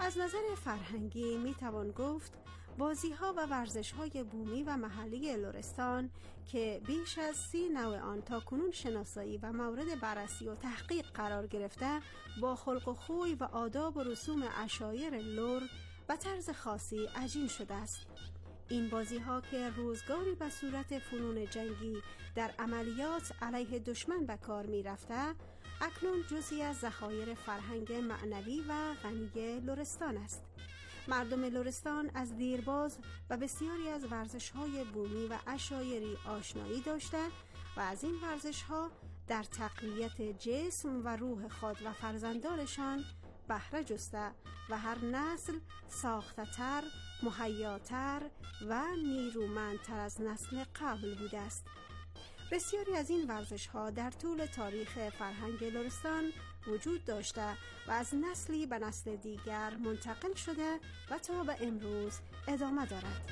از نظر فرهنگی میتوان گفت بازی‌ها و ورزش‌های بومی و محلی لرستان که بیش از 30 نوع آن تاکنون شناسایی و مورد بررسی و تحقیق قرار گرفته، با خلق و خوی و آداب و رسوم عشایر لر به طرز خاصی عجین شده است. این بازی‌ها که روزگاری به صورت فنون جنگی در عملیات علیه دشمن به کار می‌رفته، اکنون جزئی از ذخایر فرهنگ معنوی و غنی لرستان است. مردم لرستان از دیرباز و بسیاری از ورزش‌های بومی و عشایری آشنایی داشتند و از این ورزش‌ها در تقویت جسم و روح خود و فرزندانشان بهره جسته و هر نسل ساخته‌تر، مهیاتر و نیرومندتر از نسل قبل بوده است. بسیاری از این ورزش‌ها در طول تاریخ فرهنگ لرستان وجود داشته و از نسلی به نسل دیگر منتقل شده و تا به امروز ادامه دارد.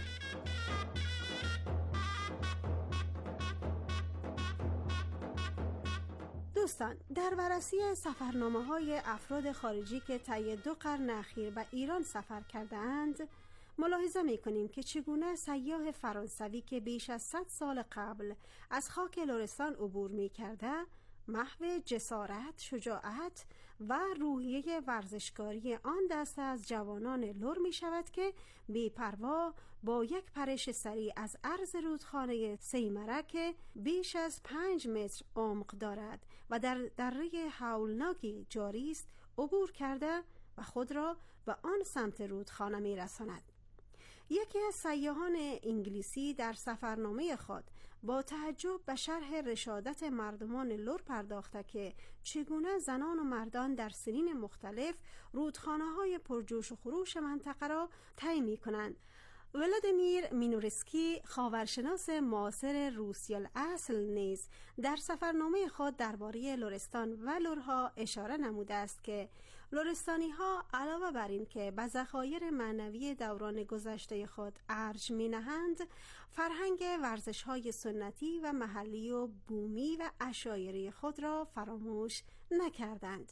دوستان، در بررسی سفرنامه‌های افراد خارجی که طی 2 قرن اخیر به ایران سفر کرده‌اند، ملاحظه می‌کنیم که چگونه سیاح فرانسوی که بیش از 100 سال قبل از خاک لرستان عبور می‌کرده، محو جسارت، شجاعت و روحیه ورزشکاری آن دسته از جوانان لر می شود که بی‌پروا با یک پرش سریع از عرض رودخانه سیمره که بیش از 5 متر عمق دارد و در دره هولناکی جاری است عبور کرده و خود را به آن سمت رودخانه می رساند. یکی از سیاحان انگلیسی در سفرنامه خود با تعجب به شرح رشادت مردمان لر پرداخته که چگونه زنان و مردان در سنین مختلف رودخانه‌های پرجوش و خروش منطقه را طی می‌کنند. ولادیمیر مینورسکی، خاورشناس معاصر روسی الاصل، نیز در سفرنامه خود درباره لرستان و لرها اشاره نموده است که لرستانی‌ها علاوه بر این که به ذخایر معنوی دوران گذشته خود ارج می‌نهند، فرهنگ ورزش‌های سنتی و محلی و بومی و عشایری خود را فراموش نکردند.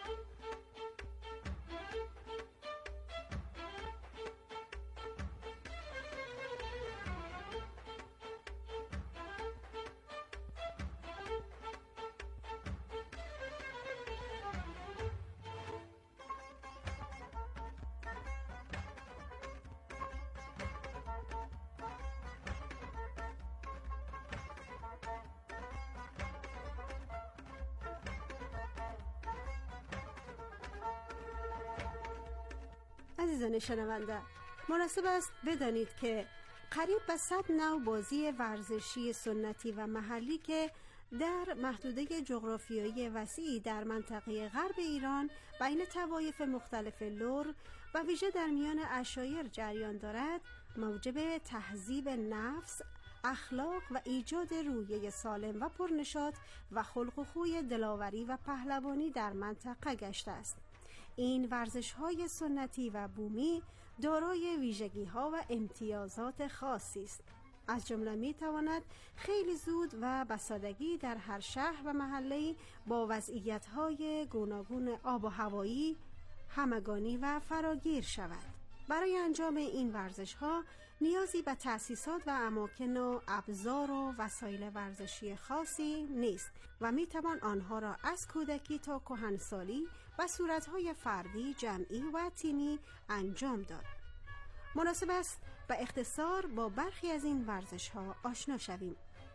عزیزان شنونده، مناسب است بدانید که قریب به 100 نوع بازی ورزشی سنتی و محلی که در محدوده جغرافیایی وسیعی در منطقه غرب ایران بین طوایف مختلف لر و ویژه در میان عشایر جریان دارد، موجب تهذیب نفس، اخلاق و ایجاد روحیه سالم و پرنشاط و خلق و خوی دلاوری و پهلوانی در منطقه گشته است. این ورزش‌های سنتی و بومی دارای ویژگی‌ها و امتیازات خاصی است. از جمله می‌تواند خیلی زود و به سادگی در هر شهر و محله با وضعیت‌های گوناگون آب و هوایی همگانی و فراگیر شود. برای انجام این ورزش‌ها نیازی به تأسیسات و اماکن و ابزار و وسایل ورزشی خاصی نیست و میتوان آنها را از کودکی تا کهنسالی به صورت‌های فردی، جمعی و تیمی انجام داد. مناسب است به اختصار با برخی از این ورزش‌ها آشنا شویم.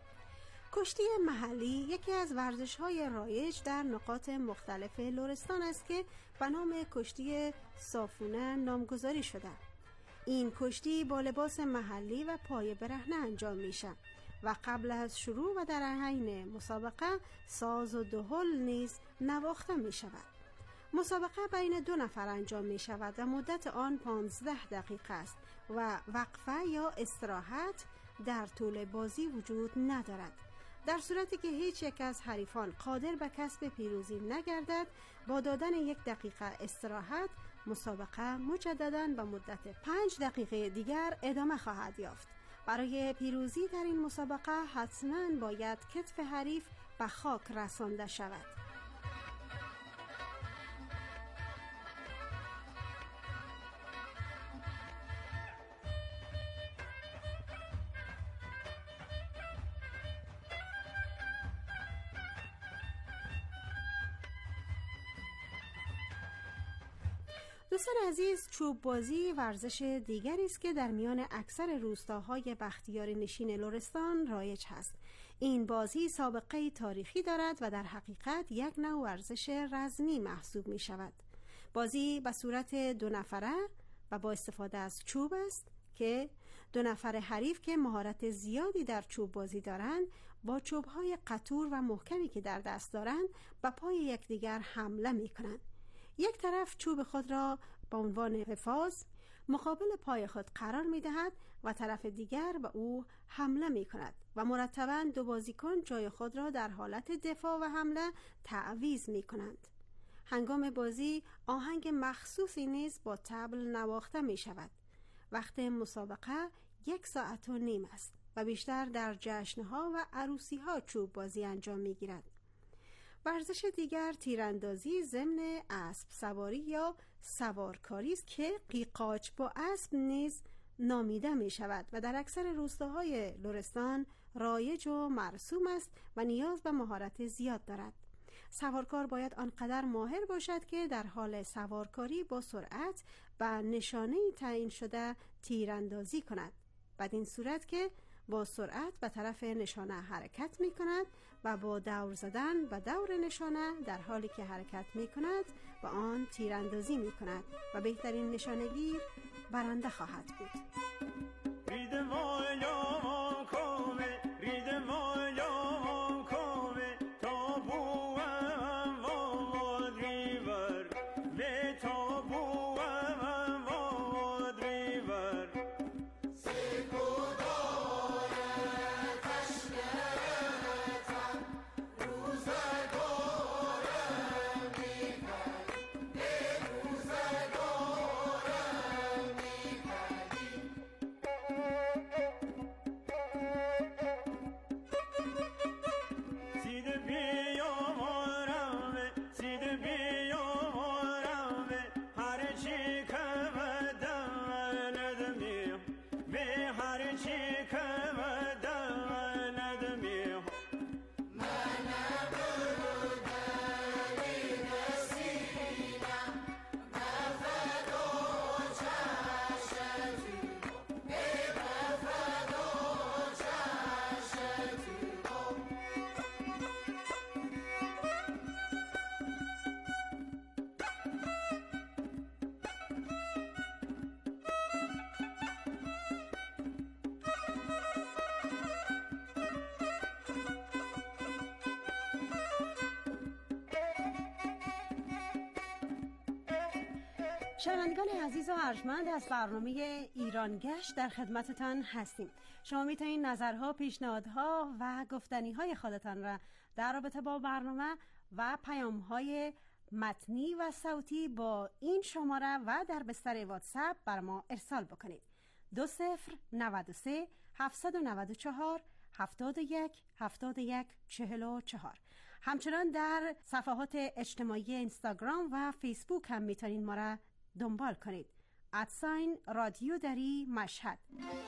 کشتی محلی یکی از ورزش‌های رایج در نقاط مختلف لرستان است که به نام کشتی صافونه نامگذاری شده. این کشتی با لباس محلی و پایه برهنه انجام میشه و قبل از شروع و در حین مسابقه ساز و دهل نیز نواخته می شود. مسابقه بین 2 نفر انجام می شود و مدت آن 15 دقیقه است و وقفه یا استراحت در طول بازی وجود ندارد. در صورتی که هیچ یک از حریفان قادر به کسب پیروزی نگردد، با دادن 1 دقیقه استراحت مسابقه مجدداً به مدت 5 دقیقه دیگر ادامه خواهد یافت. برای پیروزی در این مسابقه حتماً باید کتف حریف به خاک رسانده شود. دوستان عزیز، چوب بازی ورزش دیگری است که در میان اکثر روستاهای بختیار نشین لرستان رایج هست. این بازی سابقه تاریخی دارد و در حقیقت یک نوع ورزش رزمی محسوب می شود. بازی به صورت 2 نفره و با استفاده از چوب است که 2 نفر حریف که مهارت زیادی در چوب بازی دارند با چوب‌های قطور و محکمی که در دست دارند به پای یکدیگر حمله می کنند. یک طرف چوب خود را به عنوان حفاظ مقابل پای خود قرار می دهد و طرف دیگر به او حمله می کند و مرتباً 2 بازیکن جای خود را در حالت دفاع و حمله تعویض می کنند. هنگام بازی آهنگ مخصوصی نیز با طبل نواخته می شود. وقت مسابقه 1.5 ساعت است و بیشتر در جشنها و عروسیها چوب بازی انجام می گیرد. ورزش دیگر تیراندازی ضمن اسب سواری یا سوارکاری است که قیقاج با اسب نیز نامیده می شود و در اکثر روستاهای لرستان رایج و مرسوم است و نیاز به مهارت زیاد دارد. سوارکار باید آنقدر ماهر باشد که در حال سوارکاری با سرعت به نشانه تعیین شده تیراندازی کند. بدین صورت که با سرعت به طرف نشانه حرکت می کند و با دور زدن به دور نشانه در حالی که حرکت می کند و آن تیراندازی می کند و بهترین نشانه‌گیر برنده خواهد بود. شنوندگان عزیز و ارجمند، از برنامه ایران گشت در خدمتتان هستیم. شما میتونید نظرها، پیشنهادها و گفتنیهای خودتان را در رابطه با برنامه و پیامهای متنی و صوتی با این شماره و در بستر واتساپ بر ما ارسال بکنید. 2093 794 71 71 44. همچنان در صفحات اجتماعی اینستاگرام و فیسبوک هم میتونید ما را دنبال کنید. @رادیو دری مشهد.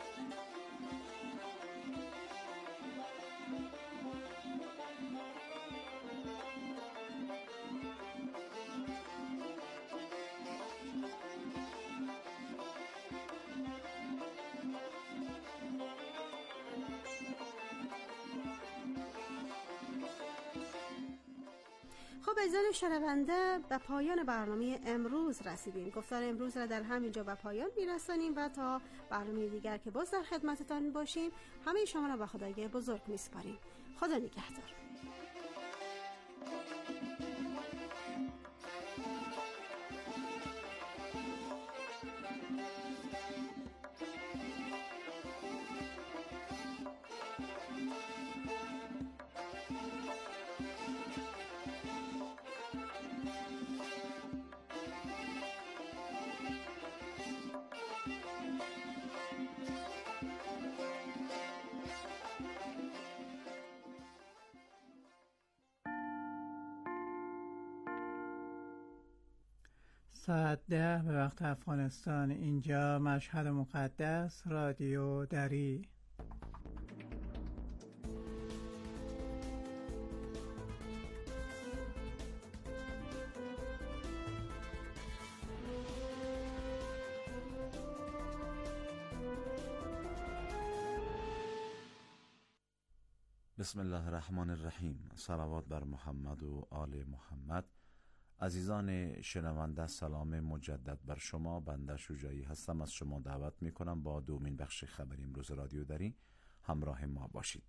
خب عزیزان شنونده، به پایان برنامه امروز رسیدیم. گفتار امروز را در همینجا به پایان میرسانیم و تا برنامه دیگر که باز در خدمتتان باشیم همه شما را به خدای بزرگ میسپاریم. خدا نگهدار. ساعت 10 به وقت افغانستان. اینجا مشهد مقدس، رادیو دری. بسم الله الرحمن الرحیم. صلوات بر محمد و آل محمد. عزیزان شنونده، سلام مجدد بر شما. بنده شجاعی هستم. از شما دعوت می کنم با دومین بخش خبر امروز رادیو دری همراه ما باشید.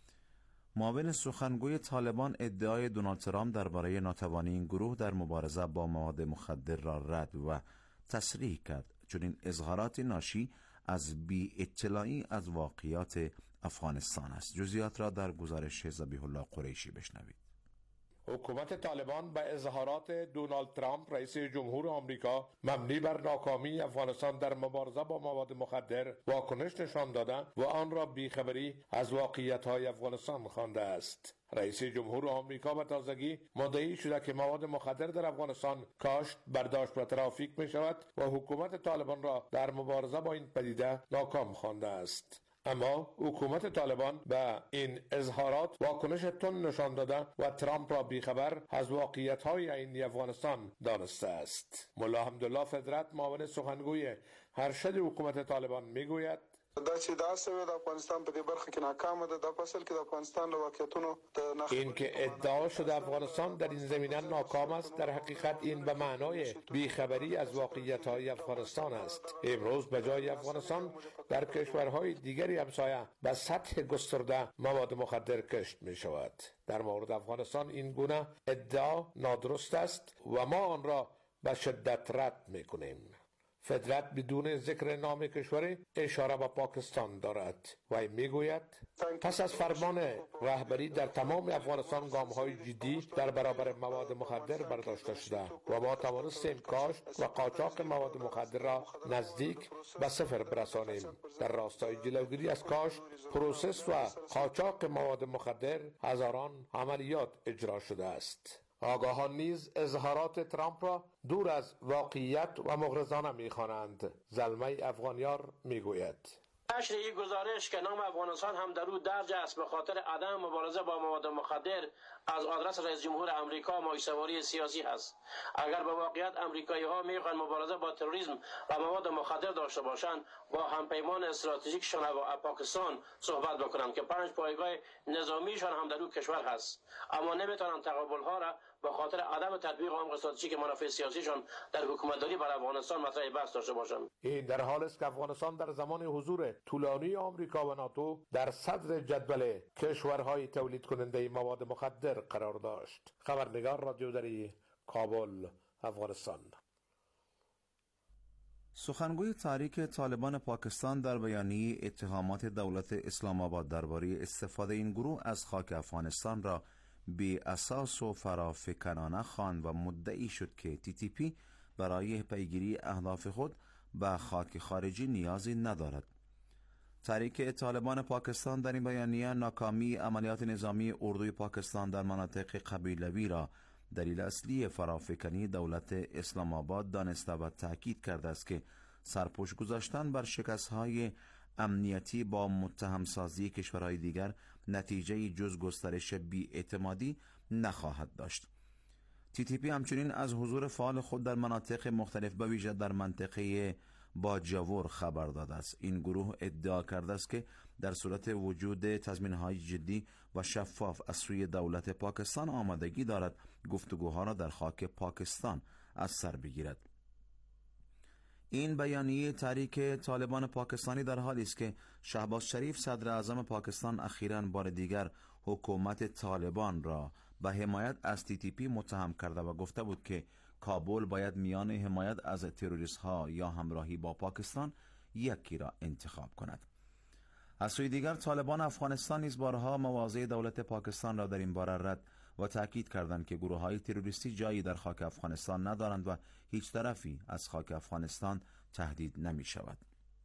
معاون سخنگوی طالبان ادعای دونالد ترامپ درباره ناتوانی این گروه در مبارزه با مواد مخدر را رد و تصریح کرد، چون این اظهارات ناشی از بی اطلاعی از واقعیات افغانستان است. جزئیات را در گزارش ذبیح الله قریشی بشنوید. حکومت طالبان به اظهارات دونالد ترامپ رئیس جمهور آمریکا مبنی بر ناکامی افغانستان در مبارزه با مواد مخدر واکنش نشان داده و آن را بیخبری از واقعیت‌های افغانستان خوانده است. رئیس جمهور آمریکا به تازگی مدعی شده که مواد مخدر در افغانستان کاشت، برداشت و ترافیک می شود و حکومت طالبان را در مبارزه با این پدیده ناکام خوانده است. اما حکومت طالبان به این اظهارات واکنش تند نشان داده و ترامپ را بیخبر از واقعیت‌های عینی افغانستان دانسته است. ملا حمدالله فدرت، معاون سخنگوی ارشد حکومت طالبان، میگوید دا چې دا سوی د افغانستان په دې برخه کې ناکامه ده. دا فصل کې د افغانستان له واقعیتونو د این که ادعا شده افغانستان در این زمینه ناکام است، در حقیقت این به معنای بیخبری از واقعیت‌های افغانستان است. امروز به جای افغانستان در کشورهای دیگری همسایه به سطح گسترده مواد مخدر کشت می شود. در مورد افغانستان این گونه ادعا نادرست است و ما آن را به شدت رد می کنیم. فدرت بدون ذکر نام کشوری اشاره به پاکستان دارد و میگوید پس از فرمان رهبری در تمام افغانستان گام‌های جدی در برابر مواد مخدر برداشته شده و ما توانستیم کاشت و قاچاق مواد مخدر را نزدیک به صفر برسانیم. در راستای جلوگیری از کاشت، پروسس و قاچاق مواد مخدر هزاران عملیات اجرا شده است. آگاهان نیز اظهارات ترامپ را دور از واقعیت و مغرضانه می‌خوانند. زلمه افغانیار میگوید نشر این گزارش که نام افغانستان هم در او درج است به خاطر عدم مبارزه با مواد مخدر از آدرس رئیس جمهور امریکا مایه‌سواری سیاسی است. اگر به واقعیت امریکایی ها میخوان مبارزه با تروریسم و مواد مخدر داشته باشند، با همپیمان استراتژیکشان و پاکستان صحبت بکنند که 5 پایگاه نظامیشان هم در او کشور هست، اما نمیتونن تقابل ها را به خاطر عدم تطبیق عمق استراتژیک منافع سیاسیشان در حکومتداری بر افغانستان مطرح بحث داشته باشند. این در حالی است که افغانستان در زمان حضور طولانی آمریکا و ناتو در صدر جدول کشورهای تولید کننده مواد مخدر قرار داشت. خبرنگار رادیو دری، کابل، افغانستان. سخنگوی تحریک طالبان پاکستان در بیانیه اتهامات دولت اسلام آباد درباره استفاده این گروه از خاک افغانستان را بی اساس و فرافکنانه خواند و مدعی شد که TTP برای پیگیری اهداف خود به خاک خارجی نیازی ندارد. تحریک طالبان پاکستان در این بیانیه ناکامی عملیات نظامی اردوی پاکستان در مناطق قبیلوی را دلیل اصلی فرافکنی دولت اسلام آباد دانسته و تاکید کرده است که سرپوش گذاشتن بر شکست‌های امنیتی با متهمسازی کشورهای دیگر نتیجه جز گسترش بی‌اعتمادی نخواهد داشت. TTP همچنین از حضور فعال خود در مناطق مختلف به ویژه در منطقه باجاور خبر داده است. این گروه ادعا کرده است که در صورت وجود تضمین‌های جدی و شفاف از سوی دولت پاکستان آمادگی دارد گفتگوها را در خاک پاکستان از سر بگیرد. این بیانیه تحریک طالبان پاکستانی در حالی است که شهباز شریف صدر اعظم پاکستان اخیراً بار دیگر حکومت طالبان را به حمایت از TTP متهم کرده و گفته بود که کابل باید میان حمایت از تروریست ها یا همراهی با پاکستان یکی را انتخاب کند. از سوی دیگر طالبان افغانستان نیز بارها مواضع دولت پاکستان را در این باره رد و تاکید کردند که گروه های تروریستی جایی در خاک افغانستان ندارند و هیچ طرفی از خاک افغانستان تهدید نمی شود.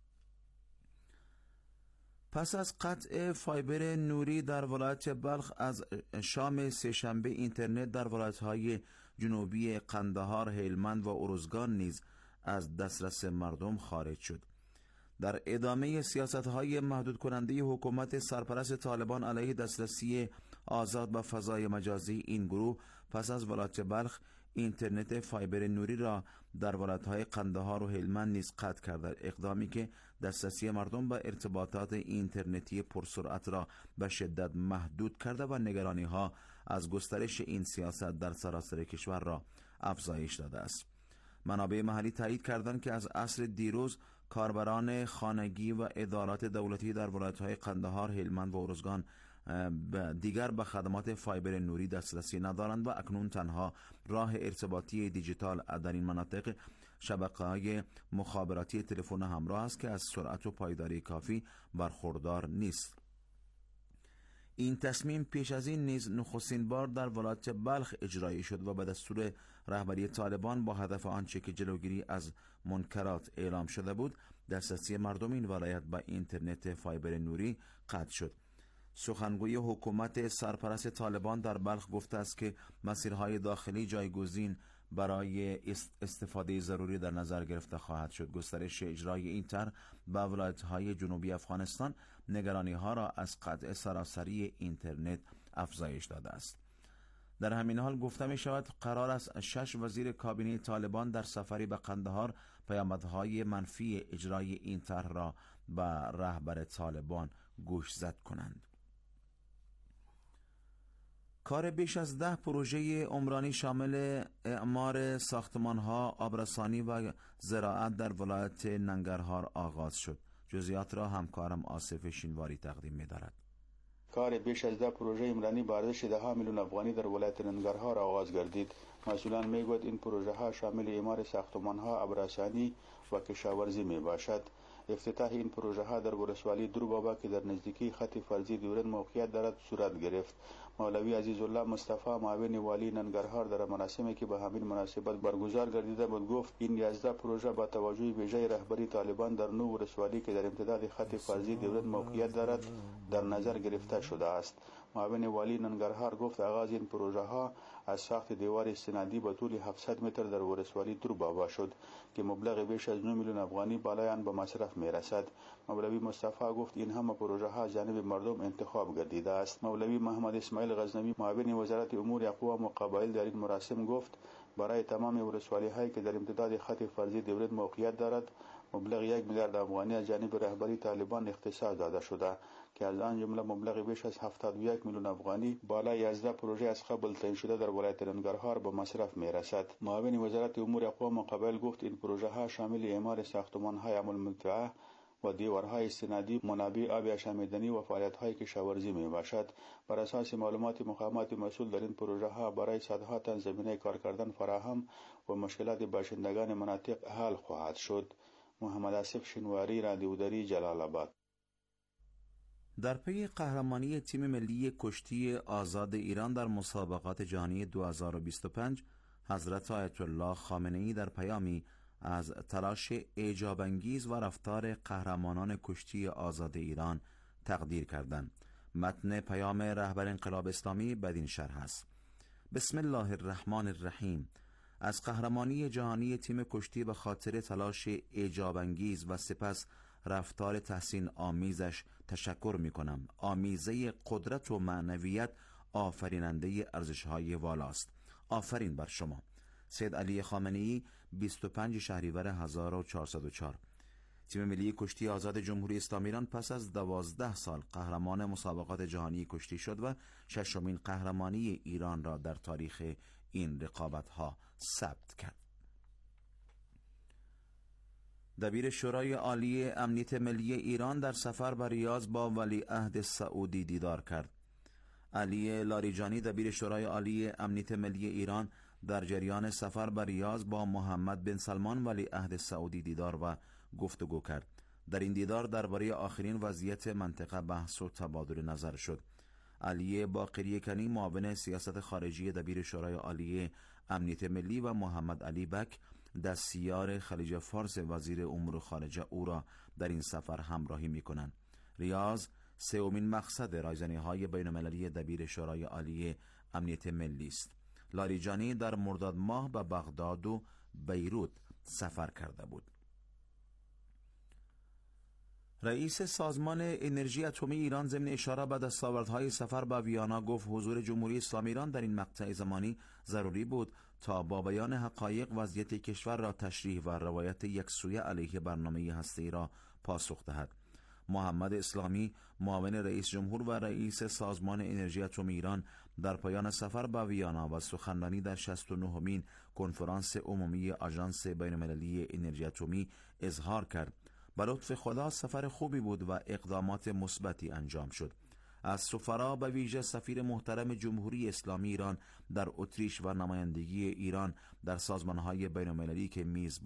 پس از قطع فایبر نوری در ولایت بلخ از شام سه‌شنبه اینترنت در ولایت‌های جنوبی قندهار، هلمند و ارزگان نیز از دسترس مردم خارج شد. در ادامه سیاست‌های محدود کننده حکومت سرپرست طالبان علیه دسترسی آزاد به فضای مجازی این گروه پس از ولایت بلخ اینترنت فایبر نوری را در ولایت‌های قندهار و هلمند نیز قطع کرده، اقدامی که دسترسی مردم به ارتباطات اینترنتی پرسرعت را به شدت محدود کرده و نگرانی‌ها از گسترش این سیاست در سراسر کشور را افزایش داده است. منابع محلی تایید کردند که از عصر دیروز کاربران خانگی و ادارات دولتی در ولایت‌های قندهار، هلمند و ارزگان دیگر به خدمات فایبر نوری دسترسی ندارند و اکنون تنها راه ارتباطی دیجیتال در این مناطق شبکه‌های مخابراتی تلفن همراه است که از سرعت و پایداری کافی برخوردار نیست. این تصمیم پیش از این نیز نخستین بار در ولایت بلخ اجرایی شد و به دستور رهبری طالبان با هدف آنچه که جلوگیری از منکرات اعلام شده بود، دسترسی مردم این ولایت به اینترنت فایبر نوری قطع شد. سخنگوی حکومت سرپرست طالبان در بلخ گفته است که مسیرهای داخلی جایگزین برای استفاده ضروری در نظر گرفته خواهد شد. گسترش اجرای این طرح به ولایت‌های جنوبی افغانستان نگرانی‌ها را از قطع سراسری اینترنت افزایش داده است. در همین حال گفته می شود قرار است 6 وزیر کابینه طالبان در سفری به قندهار پیامدهای منفی اجرای این طرح را به رهبر طالبان گوشزد کنند. کار بیش از 10 پروژه عمرانی شامل اعمار ساختمان‌ها، آبرسانی و زراعت در ولایت ننگرهار آغاز شد. جزئیات را همکارم آصف شینواری تقدیم می‌دارد. کار بیش از 10 پروژه عمرانی با ارزش 10 میلیون افغانی در ولایت ننگرهار آغاز گردید. مسئولان میگویند این پروژه ها شامل اعمار ساختمان‌ها، آبرسانی و کشاورزی میباشد. افتتاح این پروژه ها در ولسوالی دروبابا که در نزدیکی خط فرضی دیورند موقعیت دارد صورت گرفت. مولوی عزیزالله مصطفی معاون والی ننگرهار در مراسمی که به همین مناسبت برگزار گردیده بود گفت این 11 پروژه با توجه ویژه رهبری طالبان در 9 ولسوالی که در امتداد خط فرضی دیورند موقعیت دارد در نظر گرفته شده است. معاون والی ننگرهار گفت آغاز این پروژه ها از ساخت دیوار استنادی به طول 700 متر در ولسوالی دروبابا شد که مبلغ بیش از 9 میلیون افغانی بالای آن به مصرف میرسد. مولوی مصطفی گفت این همه پروژه ها جانب مردم انتخاب گردیده است. مولوی محمد اسماعیل غزنوی معاون وزارت امور اقوام و قبایل در این مراسم گفت برای تمام ولسوالی هایی که در امتداد خط فرضی دیورند موقعیت دارد مبلغ 1 میلیارد افغانی از جانب رهبری طالبان اختصاص داده شده که از آن جمله مبلغ بیش از 71 میلیون افغانی بالای 11 پروژه از قبل تعیین شده در ولایت ننگرهار به مصرف میرسد. معاون وزارت امور اقوام و قبایل گفت این پروژه ها شامل اعمار ساختمان‌های عمل مدفوعه و دیوارهای استنادی، منابع آب آشامیدنی و فعالیت‌های کشاورزی میباشد. بر اساس معلومات مقامات مسئول در این پروژه ها برای صدها تن زمینه کار کردن فراهم و مشکلات باشندگان مناطق حل خواهد شد. محمد آصف شینواری، رادیو دری، جلال آباد. در پی قهرمانی تیم ملی کشتی آزاد ایران در مسابقات جهانی 2025 حضرت آیت الله خامنه‌ای در پیامی از تلاش اعجاب‌انگیز و رفتار قهرمانان کشتی آزاد ایران تقدیر کردند. متن پیام رهبر انقلاب اسلامی بدین شرح است: بسم الله الرحمن الرحیم. از قهرمانی جهانی تیم کشتی به خاطر تلاش اعجاب‌انگیز و سپس رفتار تحسین آمیزش تشکر می کنم. آمیزه قدرت و معنویت آفریننده ارزش‌های والاست. آفرین بر شما. سید علی خامنه‌ای، 25 شهریور 1404. تیم ملی کشتی آزاد جمهوری اسلامی ایران پس از 12 سال قهرمان مسابقات جهانی کشتی شد و 6مین قهرمانی ایران را در تاریخ این رقابت‌ها ثبت کرد. دبیر شورای عالی امنیت ملی ایران در سفر به ریاض با ولیعهد سعودی دیدار کرد. علی لاریجانی، دبیر شورای عالی امنیت ملی ایران، در جریان سفر به ریاض با محمد بن سلمان ولیعهد سعودی دیدار و گفتگو کرد. در این دیدار درباره آخرین وضعیت منطقه بحث و تبادل نظر شد. علی باقری کنی، معاون سیاست خارجی دبیر شورای عالی امنیت ملی، و محمد علی بک، دستیار خلیج فارس وزیر امور خارجه او را در این سفر همراهی می کنند. ریاض سومین مقصد رایزنی‌های بین‌المللی دبیر شورای عالی امنیت ملی است. لاریجانی در مرداد ماه به بغداد و بیروت سفر کرده بود. رئیس سازمان انرژی اتمی ایران ضمن اشاره به دستاوردهای سفر به ویانا گفت حضور جمهوری اسلامی ایران در این مقطع زمانی ضروری بود تا با بیان حقایق وضعیت کشور را تشریح و روایت یکسویه علیه برنامه هسته‌ای را پاسخ دهد. محمد اسلامی، معاون رئیس جمهور و رئیس سازمان انرژی اتمی ایران، در پایان سفر به ویانا و سخنرانی در 69مین کنفرانس عمومی آژانس بین‌المللی انرژی اتمی اظهار کرد به لطف خدا سفر خوبی بود و اقدامات مثبتی انجام شد. از سفرا به ویژه سفیر محترم جمهوری اسلامی ایران در اتریش و نمایندگی ایران در سازمان‌های بین‌المللی که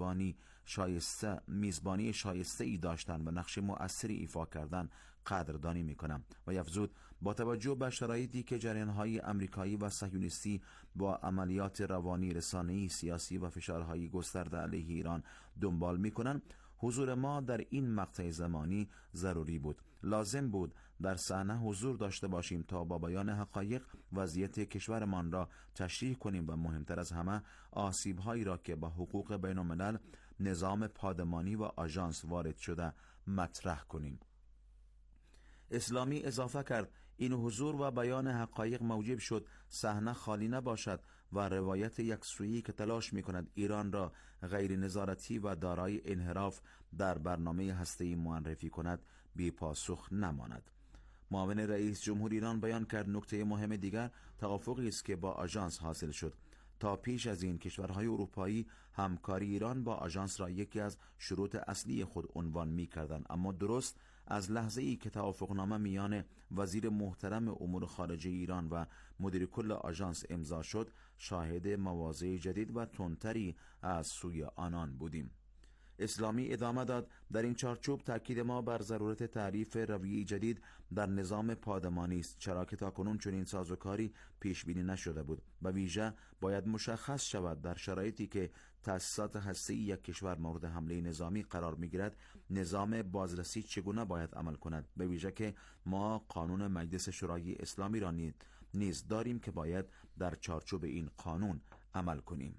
میزبانی شایسته ای داشتند و نقش مؤثری ایفا کردند قدردانی می‌کنم و یفزود با توجه به شرایطی که جریان‌های آمریکایی و صهیونیستی با عملیات روانی، رسانه‌ای، سیاسی و فشارهای گسترده علیه ایران دنبال می‌کنند، حضور ما در این مقطع زمانی ضروری بود. لازم بود در صحنه حضور داشته باشیم تا با بیان حقایق وضعیت کشورمان را تشریح کنیم و مهمتر از همه آسیب‌هایی را که با حقوق بین‌الملل، نظام پادمانی و آژانس وارد شده مطرح کنیم. اسلامی اضافه کرد این حضور و بیان حقایق موجب شد صحنه خالی نباشد و روایت یکسویی که تلاش می‌کند ایران را غیر نظارتی و دارای انحراف در برنامه هسته‌ای معرفی کند بی پاسخ نماند. معاون رئیس جمهور ایران بیان کرد نکته مهم دیگر توافقی است که با آژانس حاصل شد. تا پیش از این کشورهای اروپایی همکاری ایران با آژانس را یکی از شروط اصلی خود عنوان می‌کردند، اما درست از لحظه ای که توافقنامه میان وزیر محترم امور خارجه ایران و مدیر کل آژانس امضا شد، شاهد مواضع جدید و تندتری از سوی آنان بودیم. اسلامی ادامه داد در این چارچوب تاکید ما بر ضرورت تعریف رویه‌ای جدید در نظام پادمانی است، چرا که تاکنون چنین سازوکاری پیش بینی نشده بود. به ویژه باید مشخص شود در شرایطی که تأسیسات هسته‌ای یک کشور مورد حمله نظامی قرار می‌گیرد نظام بازرسی چگونه باید عمل کند، به ویژه که ما قانون مجلس شورای اسلامی را نیز داریم که باید در چارچوب این قانون عمل کنیم.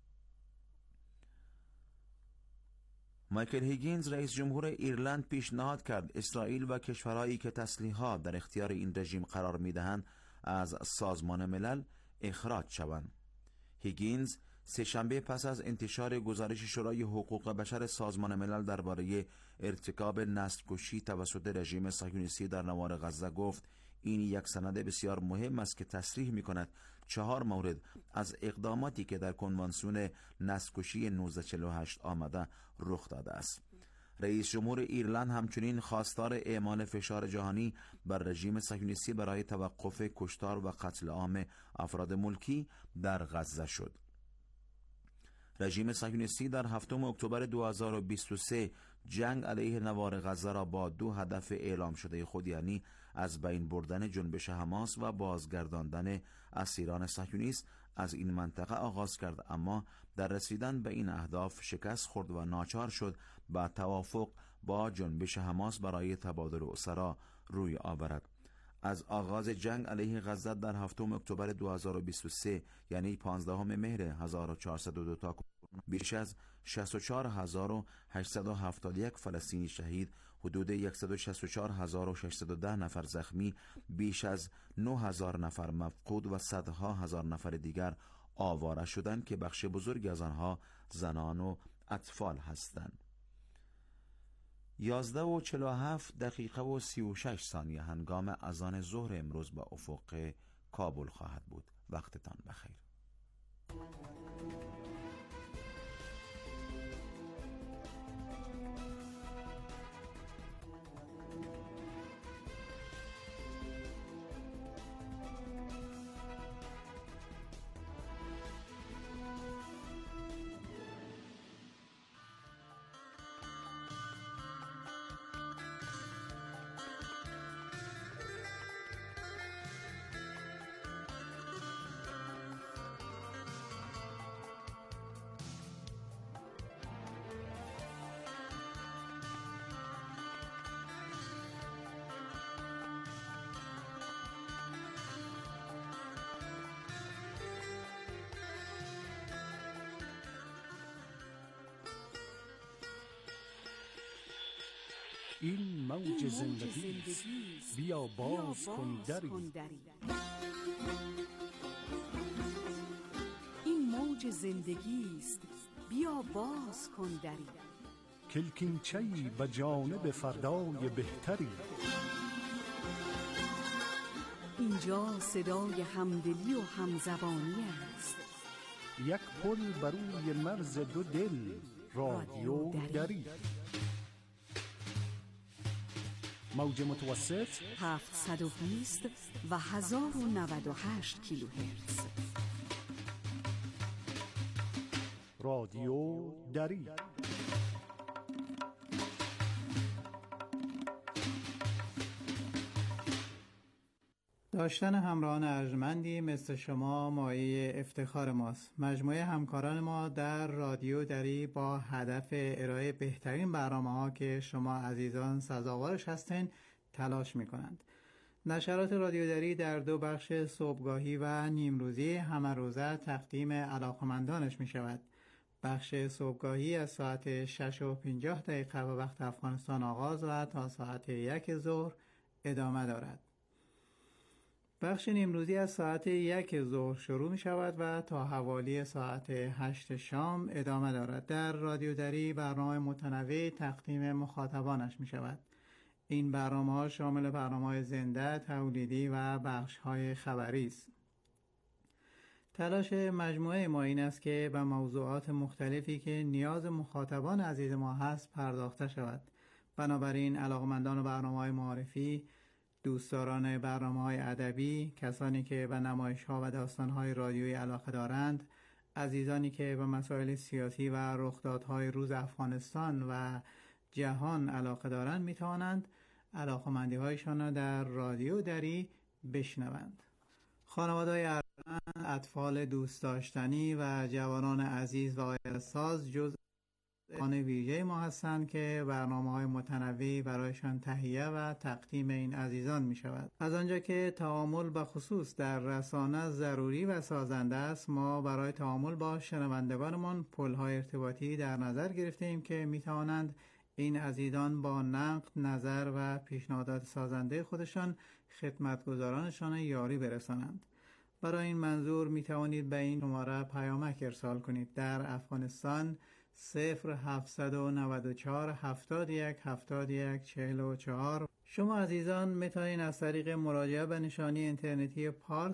مایکل هیگینز رئیس جمهور ایرلند پیشنهاد کرد اسرائیل و کشورهایی که تسلیحات در اختیار این رژیم قرار می‌دهند از سازمان ملل اخراج شوند. هیگینز سه‌شنبه پس از انتشار گزارش شورای حقوق بشر سازمان ملل درباره ارتکاب نسل‌کشی توسط رژیم صهیونیستی در نوار غزه گفت این یک سند بسیار مهم است که تصریح می‌کند 4 مورد از اقداماتی که در کنوانسیون نسل‌کشی 1948 آمده رخ داده است. رئیس جمهور ایرلند همچنین خواستار اعمال فشار جهانی بر رژیم صهیونیستی برای توقف کشتار و قتل عام افراد ملکی در غزه شد. رژیم صهیونیستی در 7 اکتبر 2023 جنگ علیه نوار غزه را با 2 هدف اعلام شده خود، یعنی از بین بردن جنبش حماس و بازگرداندن اسیران صهیونیست از این منطقه آغاز کرد، اما در رسیدن به این اهداف شکست خورد و ناچار شد با توافق با جنبش حماس برای تبادل اسرا روی آورد. از آغاز جنگ علیه غزه در 7 اکتبر 2023 یعنی 15 مهر 1402 تا بیش از 64871 فلسطینی شهید، حدود 164610 نفر زخمی، بیش از 9000 نفر مفقود و صدها هزار نفر دیگر آواره شدند که بخش بزرگی از آنها زنان و اطفال هستند. 11:47 هنگام اذان ظهر امروز به افق کابل خواهد بود. وقتتان بخیر. این موج زندگی بیا باز کن دری. این موج موج زندگی است، بیا باز کن دری. کلکینچه‌ای به جانب فردای بهتری. اینجا صدای همدلی و همزبانی است. یک پل بر روی مرز دو دل، رادیو دری. موج متوسط 720 و 1098 کیلوهرتز. رادیو دری. داشتن همراهان ارجمندی مثل شما مایه افتخار ماست. مجموعه همکاران ما در رادیو دری با هدف ارائه بهترین برنامه‌ها که شما عزیزان سزاوارش هستین تلاش می‌کنند. نشرات رادیو دری در دو بخش صبحگاهی و نیمروزی همه روزه تقدیم علاقمندانش می‌شود. بخش صبحگاهی از ساعت 6:50 به وقت افغانستان آغاز و تا ساعت 1 ظهر ادامه دارد. بخش نیمروزی از ساعت 1 ظهر شروع می شود و تا حوالی ساعت 8 شام ادامه دارد. در رادیو دری برنامه متنوع تقدیم مخاطبانش می شود. این برنامه ها شامل برنامه های زنده، تولیدی و بخش های خبری است. تلاش مجموعه ما این است که به موضوعات مختلفی که نیاز مخاطبان عزیز ما هست پرداخته شود. بنابراین علاقمندان برنامه‌های معرفی، دوستداران برنامه‌های ادبی، کسانی که به نمایش‌ها و داستان‌های رادیویی علاقه دارند، عزیزانی که به مسائل سیاسی و رخدادهای روز افغانستان و جهان علاقه دارند می‌توانند علاقه‌مندی‌هایشان را در رادیو دری بشنوند. خانواده‌های ارجمند، اطفال دوست داشتنی و جوانان عزیز و آیده‌ساز جزء آن ویژه ما هستند که برنامه‌های متنوعی برایشان تهیه و تقدیم این عزیزان می شود. از آنجا که تعامل به خصوص در رسانه ضروری و سازنده است، ما برای تعامل با شنوندگانمان پل‌های ارتباطی در نظر گرفتیم که می توانند این عزیزان با نقد، نظر و پیشنهادات سازنده خودشان خدمتگزارانشان یاری برسانند. برای این منظور می توانید به این شماره پیامک ارسال کنید. در افغانستان 0794 71 71 44. شما عزیزان میتونید از طریق مراجعه به نشانی اینترنتی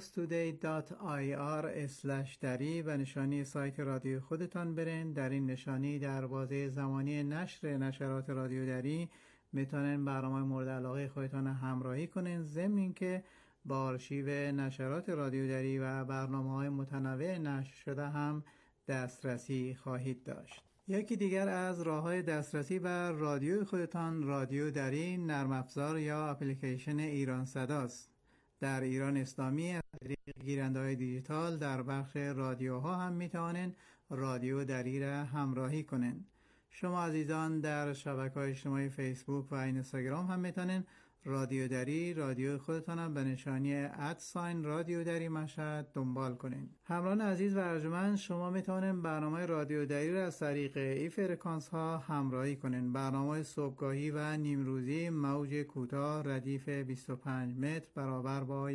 parstoday.ir/dari و نشانی سایت رادیو خودتان برین. در این نشانی در بازه زمانی نشر نشرات رادیو دری میتونید برنامه مورد علاقه خودتان همراهی کنین، ضمن اینکه با آرشیو نشرات رادیو دری و برنامه‌های متنوع نشر شده هم دسترسی خواهید داشت. یکی دیگر از راه‌های دسترسی بر رادیو خودتان رادیو دری نرم افزار یا اپلیکیشن ایران صداست. در ایران اسلامی از طریق گیرنده‌های دیجیتال در بخش رادیوها هم می‌توانید رادیو دری را همراهی کنین. شما عزیزان در شبکه‌های اجتماعی فیسبوک و اینستاگرام هم می‌توانید رادیو دری رادیو خودتان هم به نشانی رادیو دری مشهد دنبال کنین. همراهان عزیز و ارجمند، شما میتونید برنامه رادیو دری را از طریق ای فرکانس ها همراهی کنین. برنامه صبحگاهی و نیمروزی موج کوتاه ردیف 25 متر برابر با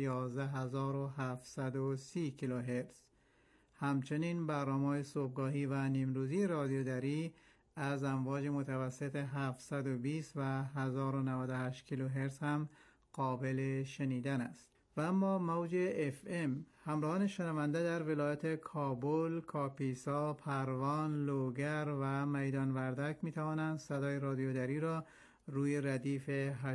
11730 کیلوهرتز. همچنین برنامه صبحگاهی و نیمروزی رادیو دری از امواج متوسط 720 و 1098 کیلوهرتز هم قابل شنیدن است. و اما موج FM همراهان شنونده در ولایت کابل، کاپیسا، پروان، لوگر و میدان وردک می توانند صدای رادیو دری را روی ردیف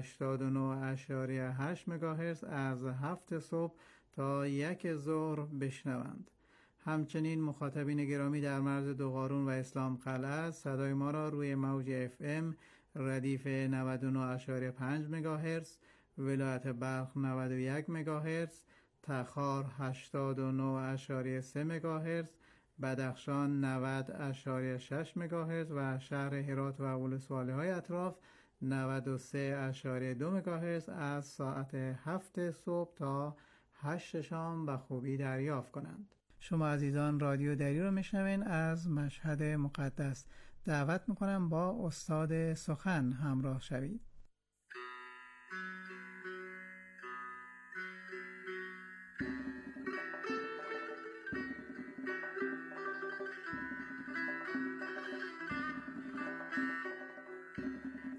89.8 مگاهرتز از 7 صبح تا 1 ظهر بشنوند. همچنین مخاطبین گرامی در مرز دوقارون و اسلام قلعه صدای ما را روی موج FM ردیف 99.5 مگاهرتز، ولایت بلخ 91 مگاهرتز، تخار 89.3 مگاهرتز، بدخشان 90.6 مگاهرتز و شهر هرات و ولسوالی‌های اطراف 93.2 مگاهرتز از ساعت 7 صبح تا 8 شام به خوبی دریافت کنند. شما عزیزان رادیو دری رو میشنوین از مشهد مقدس. دعوت میکنم با استاد سخن همراه شوید.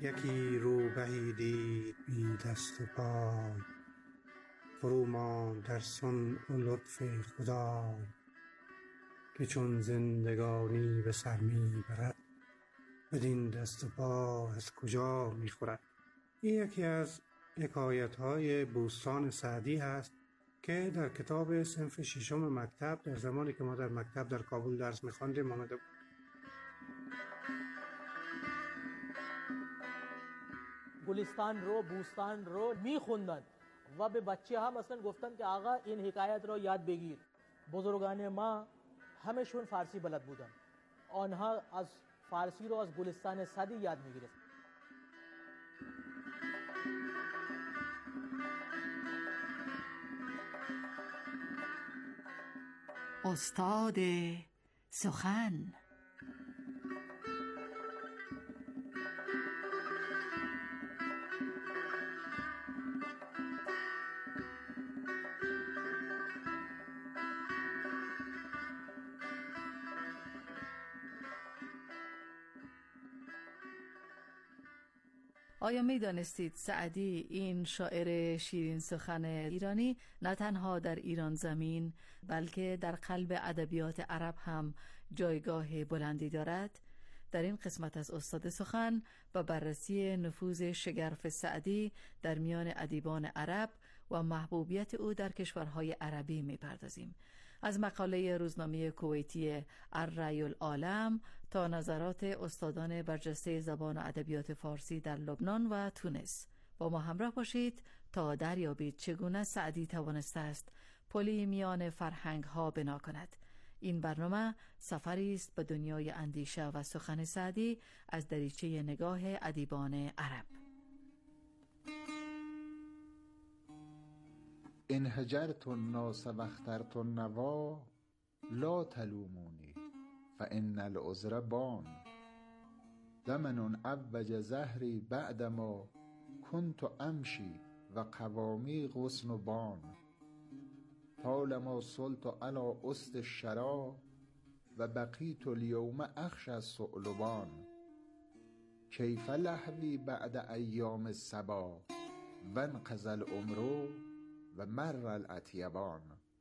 یکی روبهی دید بی دست و پای، فرو ماند در صنع و لطف خدای. که چون زندگانی به سر می برد، بدین دست و پا از کجا می خورد. این یکی از حکایت‌های بوستان سعدی هست که در کتاب صنف ششم مکتب در زمانی که ما در مکتب در کابل درس می‌خواندیم آمده بود. گلستان رو، بوستان رو میخوندن و به بچه هم اصلا گفتن که آقا این حکایت رو یاد بگیر. بزرگان ما همشون فارسی بلد بودن، آنها از فارسی رو از گلستان سعدی یاد میگیرن. استاد سخن. آیا می دانستید سعدی این شاعر شیرین سخن ایرانی نه تنها در ایران زمین بلکه در قلب ادبیات عرب هم جایگاه بلندی دارد؟ در این قسمت از استاد سخن با بررسی نفوذ شگرف سعدی در میان ادیبان عرب و محبوبیت او در کشورهای عربی می پردازیم. از مقاله روزنامه کویتی الرأی العالم تا نظرات استادان برجسته زبان و ادبیات فارسی در لبنان و تونس. با ما همراه باشید تا دریابید چگونه سعدی توانسته است پلی میان فرهنگ ها بنا کند. این برنامه سفری است به دنیای اندیشه و سخن سعدی از دریچه نگاه ادیبان عرب. ان هجرت الناس و اخترت النوا لا تلومونی فان العذر بان زمن عوج ظهری بعدما كنت امشی و قوامی غصن بان طالما صلت علی است الشرا و بقیت اليوم اخشى الثعلبان کیف لهوی بعد ایام الصبا و انقضى العمر و مر الاتیبان.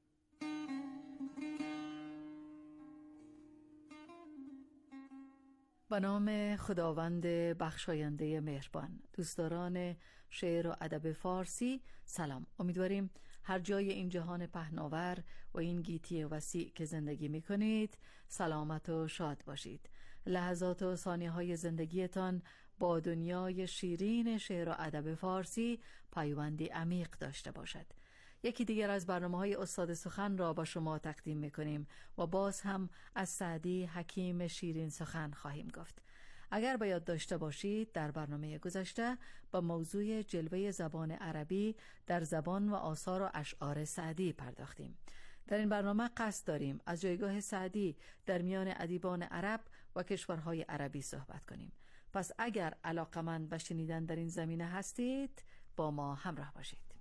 به نام خداوند بخشاینده مهربان. دوستداران شعر و ادب فارسی سلام. امیدواریم هر جای این جهان پهناور و این گیتی وسیع که زندگی می کنید سلامت و شاد باشید. لحظات و ثانیه های زندگیتان با دنیای شیرین شعر و ادب فارسی پیوندی عمیق داشته باشد. یکی دیگر از برنامه‌های استاد سخن را با شما تقدیم می‌کنیم و باز هم از سعدی حکیم شیرین سخن خواهیم گفت. اگر به یاد داشته باشید در برنامه گذشته با موضوع جلوه زبان عربی در زبان و آثار و اشعار سعدی پرداختیم. در این برنامه قصد داریم از جایگاه سعدی در میان ادیبان عرب و کشورهای عربی صحبت کنیم. پس اگر علاقه‌مند به شنیدن در این زمینه هستید با ما همراه باشید.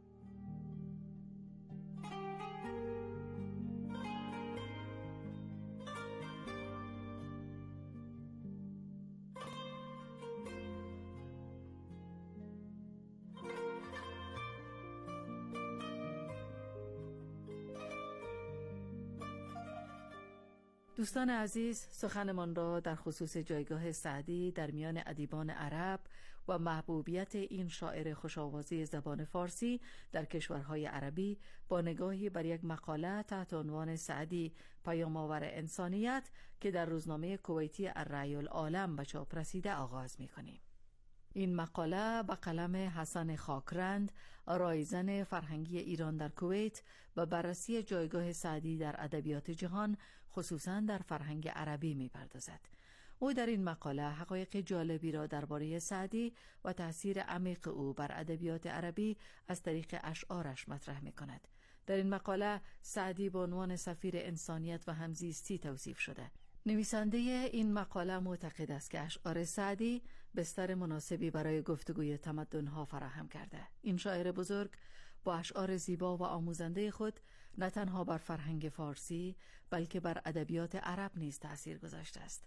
دوستان عزیز، سخنمان را در خصوص جایگاه سعدی در میان ادیبان عرب و محبوبیت این شاعر خوش‌آوازی زبان فارسی در کشورهای عربی با نگاهی بر یک مقاله تحت عنوان سعدی پیام‌آور انسانیت که در روزنامه کویتی الرأی العالم به چاپ رسیده آغاز می‌کنیم. این مقاله با قلم حسن خاکرند، رایزن فرهنگی ایران در کویت و بررسی جایگاه سعدی در ادبیات جهان خصوصاً در فرهنگ عربی می‌پردازد. او در این مقاله حقایق جالبی را درباره سعدی و تأثیر عمیق او بر ادبیات عربی از طریق اشعارش مطرح می‌کند. در این مقاله سعدی به عنوان سفیر انسانیت و همزیستی توصیف شده. نویسنده این مقاله معتقد است که اشعار سعدی بستر مناسبی برای گفتگوی تمدن‌ها فراهم کرده. این شاعر بزرگ با اشعار زیبا و آموزنده خود نه تنها بر فرهنگ فارسی بلکه بر ادبیات عرب نیز تأثیر گذاشته است.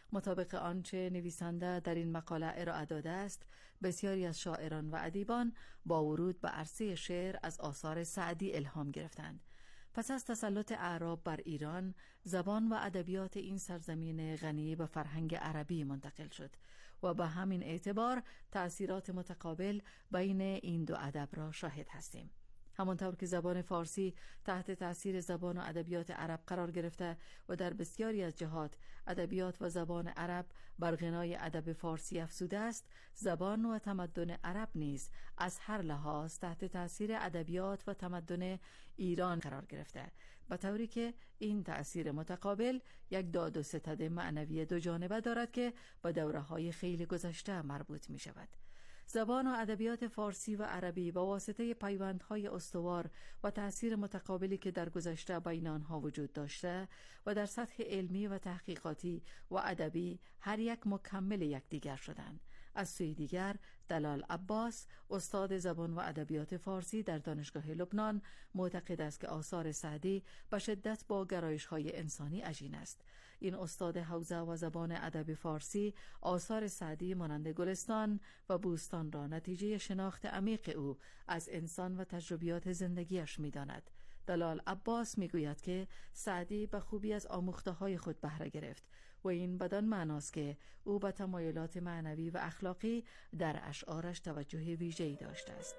مطابق آنچه نویسنده در این مقاله ارائه داده است، بسیاری از شاعران و ادیبان با ورود به عرصه شعر از آثار سعدی الهام گرفتند. پس از تسلط اعراب بر ایران، زبان و ادبیات این سرزمین غنی به فرهنگ عربی منتقل شد و به همین اعتبار تأثیرات متقابل بین این دو ادب را شاهد هستیم. همانطور که زبان فارسی تحت تأثیر زبان و ادبیات عرب قرار گرفته و در بسیاری از جهات ادبیات و زبان عرب بر غنای ادب فارسی افزوده است، زبان و تمدن عرب نیز از هر لحاظ تحت تأثیر ادبیات و تمدن ایران قرار گرفته، به طوری که این تأثیر متقابل یک داد و ستد معنوی دو جانبه دارد که به دوره‌های خیلی گذشته مربوط می شود. زبان و ادبیات فارسی و عربی با واسطه پیوندهای استوار و تأثیر متقابلی که در گذشته بین آنها وجود داشته و در سطح علمی و تحقیقاتی و ادبی هر یک مکمل یکدیگر شدند. از سوی دیگر دلال عباس، استاد زبان و ادبیات فارسی در دانشگاه لبنان، معتقد است که آثار سعدی به شدت با گرایش‌های انسانی عجین است. این استاد حوزه و زبان ادب فارسی آثار سعدی مانند گلستان و بوستان را نتیجه شناخت عمیق او از انسان و تجربیات زندگیش می‌داند. دلال عباس میگوید که سعدی به خوبی از آموخته‌های خود بهره گرفت و این بدان معناست که او به تمایلات معنوی و اخلاقی در اشعارش توجه ویژه‌ای داشته است.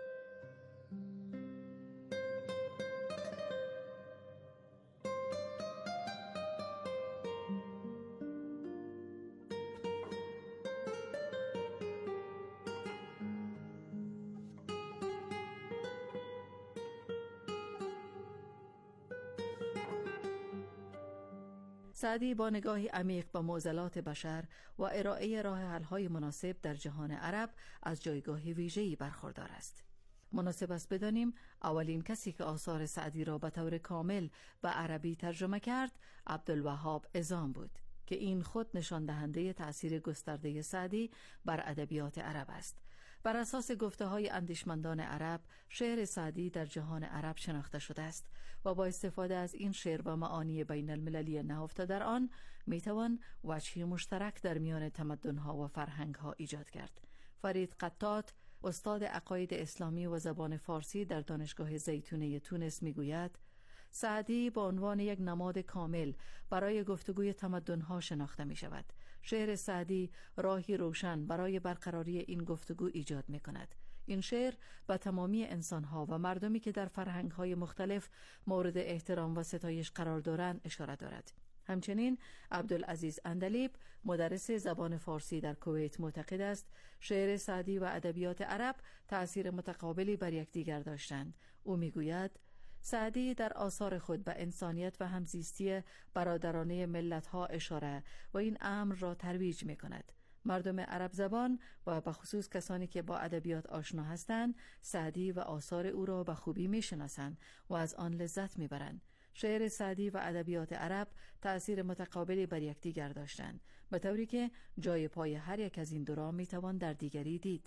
سعدی با نگاهی عمیق به معضلات بشر و ارائه راه حل‌های مناسب در جهان عرب از جایگاه ویژه‌ای برخوردار است. مناسب است بدانیم اولین کسی که آثار سعدی را به طور کامل به عربی ترجمه کرد عبدالوهاب عظام بود که این خود نشان دهنده تأثیر گسترده سعدی بر ادبیات عرب است. بر اساس گفته‌های اندیشمندان عرب، شعر سعدی در جهان عرب شناخته شده است و با استفاده از این شعر و معانی بین المللی نهفته در آن میتوان وجهی مشترک در میان تمدن‌ها و فرهنگ‌ها ایجاد کرد. فرید قطات، استاد عقاید اسلامی و زبان فارسی در دانشگاه زیتونه تونس میگوید سعدی به عنوان یک نماد کامل برای گفتگوی تمدن‌ها شناخته می شود. شعر سعدی راهی روشن برای برقراری این گفتگو ایجاد می کند. این شعر به تمامی انسان‌ها و مردمی که در فرهنگ‌های مختلف مورد احترام و ستایش قرار دارند اشاره دارد. همچنین عبدالعزیز اندلیب، مدرس زبان فارسی در کویت، معتقد است شعر سعدی و ادبیات عرب تأثیر متقابلی بر یکدیگر داشتند. او می‌گوید سعدی در آثار خود به انسانیت و همزیستی برادرانه ملت‌ها اشاره و این امر را ترویج می‌کند. مردم عرب زبان و به خصوص کسانی که با ادبیات آشنا هستند، سعدی و آثار او را به خوبی می‌شناسند و از آن لذت می‌برند. شعر سعدی و ادبیات عرب تأثیر متقابلی بر یکدیگر داشتند، به طوری که جای پای هر یک از این دو را می‌توان در دیگری دید.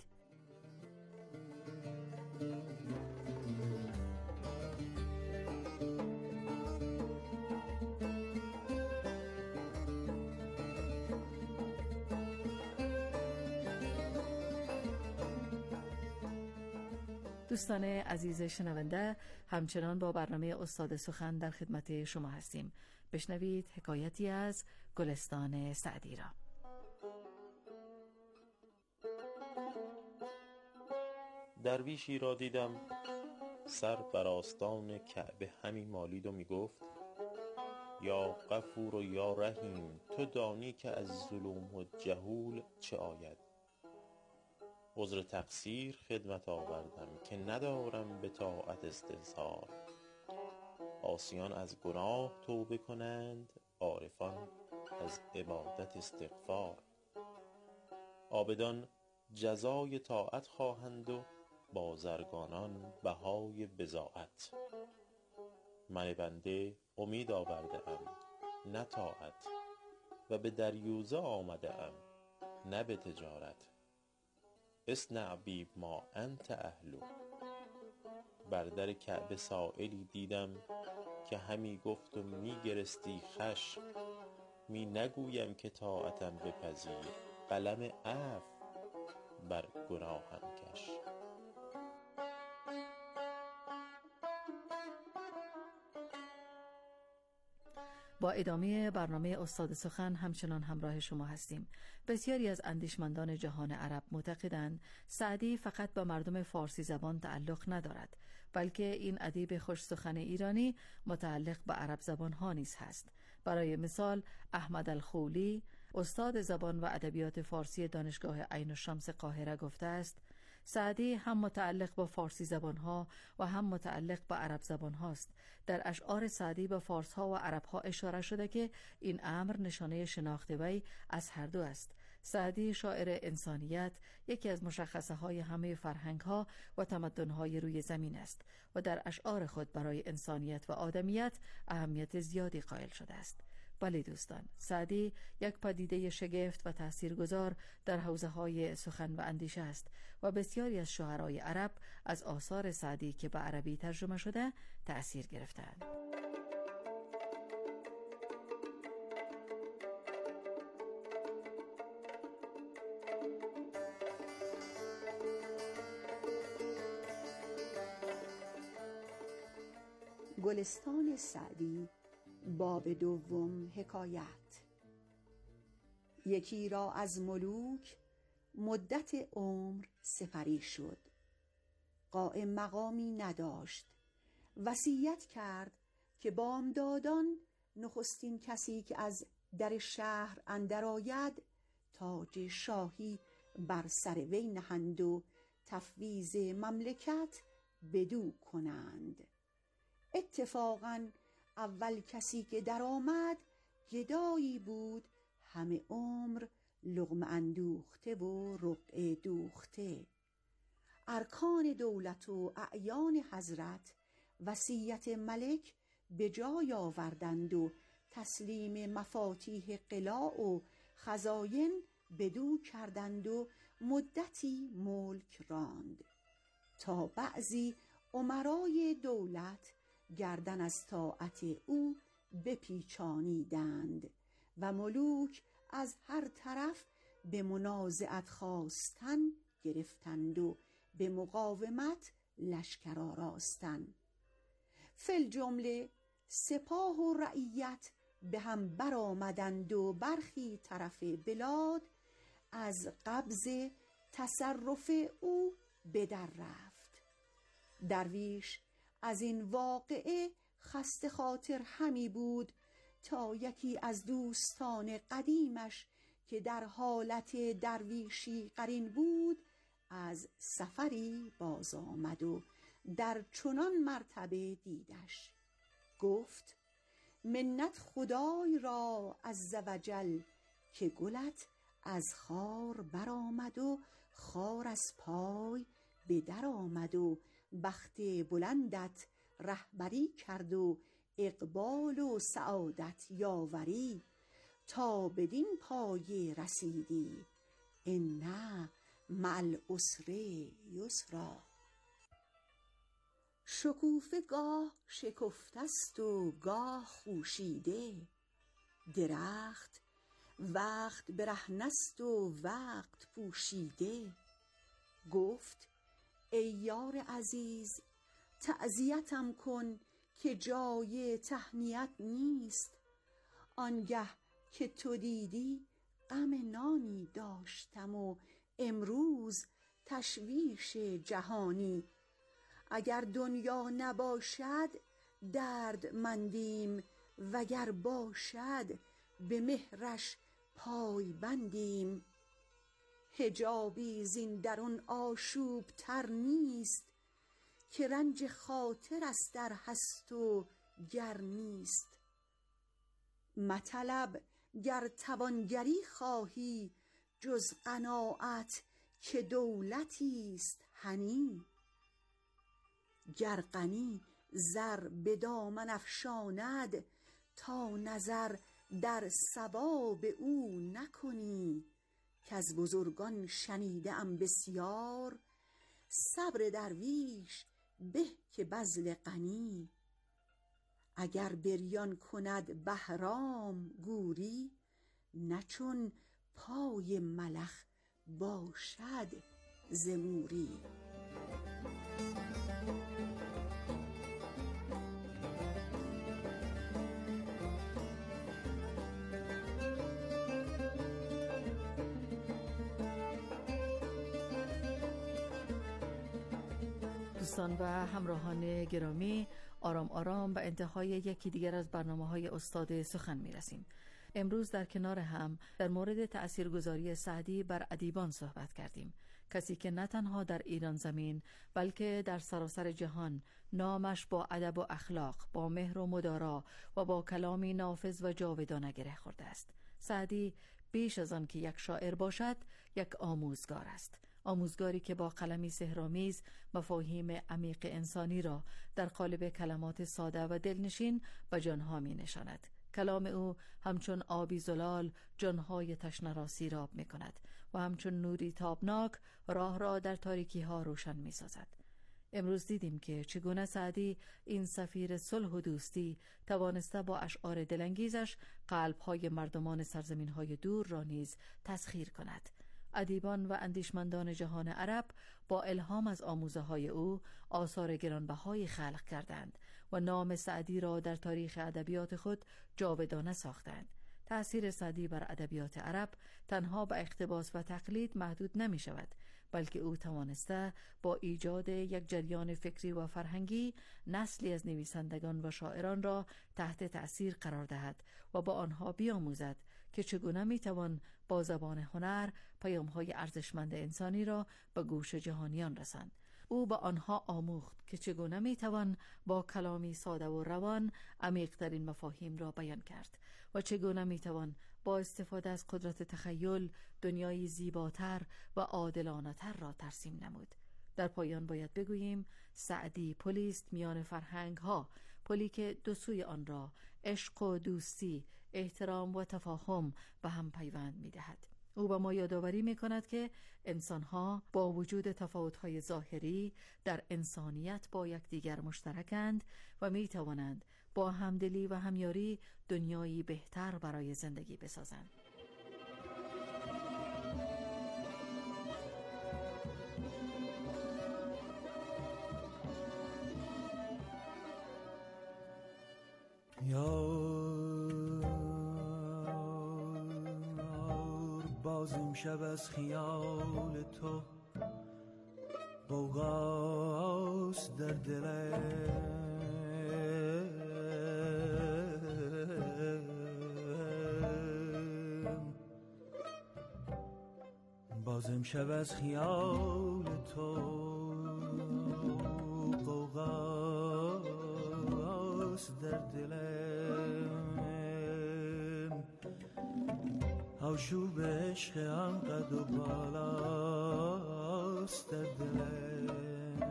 دوستان عزیز شنونده، همچنان با برنامه استاد سخن در خدمت شما هستیم. بشنوید حکایتی از گلستان سعدی را. درویشی را دیدم سر بر آستان کعبه همی مالید و می گفت یا غفور و یا رحیم، تو دانی که از ظلم و جهول چه آید. عذر تقصیر خدمت آوردم که ندارم به طاعت استظهار. عاصیان از گناه توبه کنند، عارفان از عبادت استغفار. عابدان جزای طاعت خواهند و بازرگانان بهای بضاعت. من بنده امید آورده ام نه طاعت و به دریوزه آمده ام نه به تجارت. اصنع بی ما انت اهلو. بر در کعبه سائلی دیدم که همی گفت و می گرستی خشم می نگویم که طاعتم بپذیر، قلم عفو بر گناهم کش. با ادامه برنامه استاد سخن همچنان همراه شما هستیم. بسیاری از اندیشمندان جهان عرب معتقدند سعدی فقط با مردم فارسی زبان تعلق ندارد، بلکه این ادیب خوش سخن ایرانی متعلق به عرب زبان ها نیز هست. برای مثال احمد الخولی، استاد زبان و ادبیات فارسی دانشگاه عین الشمس قاهره گفته است سعدی هم متعلق با فارسی زبانها و هم متعلق با عرب زبانهاست. در اشعار سعدی به فارسها و عربها اشاره شده که این امر نشانه شناخت وی از هر دو است. سعدی شاعر انسانیت، یکی از مشخصه های همه فرهنگ ها و تمدن های روی زمین است و در اشعار خود برای انسانیت و آدمیت اهمیت زیادی قائل شده است. بله دوستان، سعدی یک پدیده شگفت و تاثیرگذار در حوزه های سخن و اندیشه است و بسیاری از شاعرای عرب از آثار سعدی که به عربی ترجمه شده تأثیر گرفتند. گلستان سعدی باب دوم. حکایت. یکی را از ملوک مدت عمر سپری شد، قائم مقامی نداشت. وصیت کرد که بامدادان نخستین کسی که از در شهر اندر آید تاج شاهی بر سر وی نهند و تفویض مملکت بدو کنند. اتفاقاً اول کسی که در آمد گدایی بود، همه عمر لقمه اندوخته و رقعه دوخته. ارکان دولت و اعیان حضرت وصیت ملک به جای آوردند و تسلیم مفاتیح قلاع و خزاین بدو کردند و مدتی ملک راند تا بعضی امرای دولت گردن از طاعت او بپیچانیدند و ملوک از هر طرف به منازعت خواستن گرفتند و به مقاومت لشکر آراستن. فی الجمله سپاه و رعیت به هم برآمدند و برخی طرف بلاد از قبض تصرف او به در رفت. درویش از این واقعه خسته خاطر همی بود تا یکی از دوستان قدیمش که در حالت درویشی قرین بود از سفری باز آمد و در چنان مرتبه دیدش. گفت منت خدای را عزوجل که گلت از خار برآمد و خار از پای به در آمد و بخت بلندت رهبری کرد و اقبال و سعادت یاوری تا بدین پایه رسیدی. ان مع العسر یسرا. شکوفه گاه شکفته است و گاه خوشیده، درخت وقت برهنه است و وقت پوشیده. گفت ای یار عزیز تعزیتم کن که جای تهنیت نیست. آنگه که تو دیدی غم نانی داشتم و امروز تشویش جهانی. اگر دنیا نباشد دردمندیم، وگر باشد به مهرش پای بندیم. حجابی زین درون آشوب تر نیست، که رنج خاطر است در هست و گر نیست. مطلب گر توانگری خواهی جز قناعت، که دولتی است هنی. گر غنی زر به دامن افشاند، تا نظر در ثواب او نکنی. کز بزرگان شنیده ام بسیار، صبر درویش به که بذل غنی. اگر بریان کند بهرام گوری، نه چون پای ملخ باشد ز موری. دوستان و همراهان گرامی، آرام آرام به انتهای یکی دیگر از برنامه‌های استاد سخن می‌رسیم. امروز در کنار هم در مورد تأثیرگذاری سعدی بر ادیبان صحبت کردیم. کسی که نه تنها در ایران زمین بلکه در سراسر جهان نامش با ادب و اخلاق، با مهر و مدارا و با کلامی نافذ و جاودانه گره خورده است. سعدی بیش از آن که یک شاعر باشد، یک آموزگار است. آموزگاری که با قلمی سحرآمیز مفاهیم عمیق انسانی را در قالب کلمات ساده و دلنشین به جانها می نشاند. کلام او همچون آبی زلال جانهای تشنه را سیراب می کند و همچون نوری تابناک راه را در تاریکی ها روشن می سازد. امروز دیدیم که چگونه سعدی، این سفیر صلح و دوستی، توانسته با اشعار دلانگیزش قلب‌های مردمان سرزمین‌های دور را نیز تسخیر کند. ادیبان و اندیشمندان جهان عرب با الهام از آموزه‌های او آثار گرانبهای خلق کردند و نام سعدی را در تاریخ ادبیات خود جاودانه ساختند. تأثیر سعدی بر ادبیات عرب تنها به اقتباس و تقلید محدود نمی شود، بلکه او توانسته با ایجاد یک جریان فکری و فرهنگی نسلی از نویسندگان و شاعران را تحت تأثیر قرار دهد و با آنها بیاموزد که چگونه می توان با زبان هنر پیام‌های ارزشمند انسانی را به گوش جهانیان رساند. او به آنها آموخت که چگونه می توان با کلامی ساده و روان عمیق‌ترین مفاهیم را بیان کرد و چگونه می توان با استفاده از قدرت تخیل دنیایی زیباتر و عادلانه‌تر را ترسیم نمود. در پایان باید بگوییم سعدی پلی است میان فرهنگ‌ها، پلی که دو سوی آن را عشق و دوستی، احترام و تفاهم به هم پیوند می‌دهد. او به ما یادآوری می‌کند که انسان‌ها با وجود تفاوت‌های ظاهری در انسانیت با یکدیگر مشترکند و می‌توانند با همدلی و همیاری دنیایی بهتر برای زندگی بسازند. باز امشب از خیال تو غوغاست در دلم، باز امشب از خیال تو غوغاست در دلم، آشوب عشق هم قد و بالاست در دلم.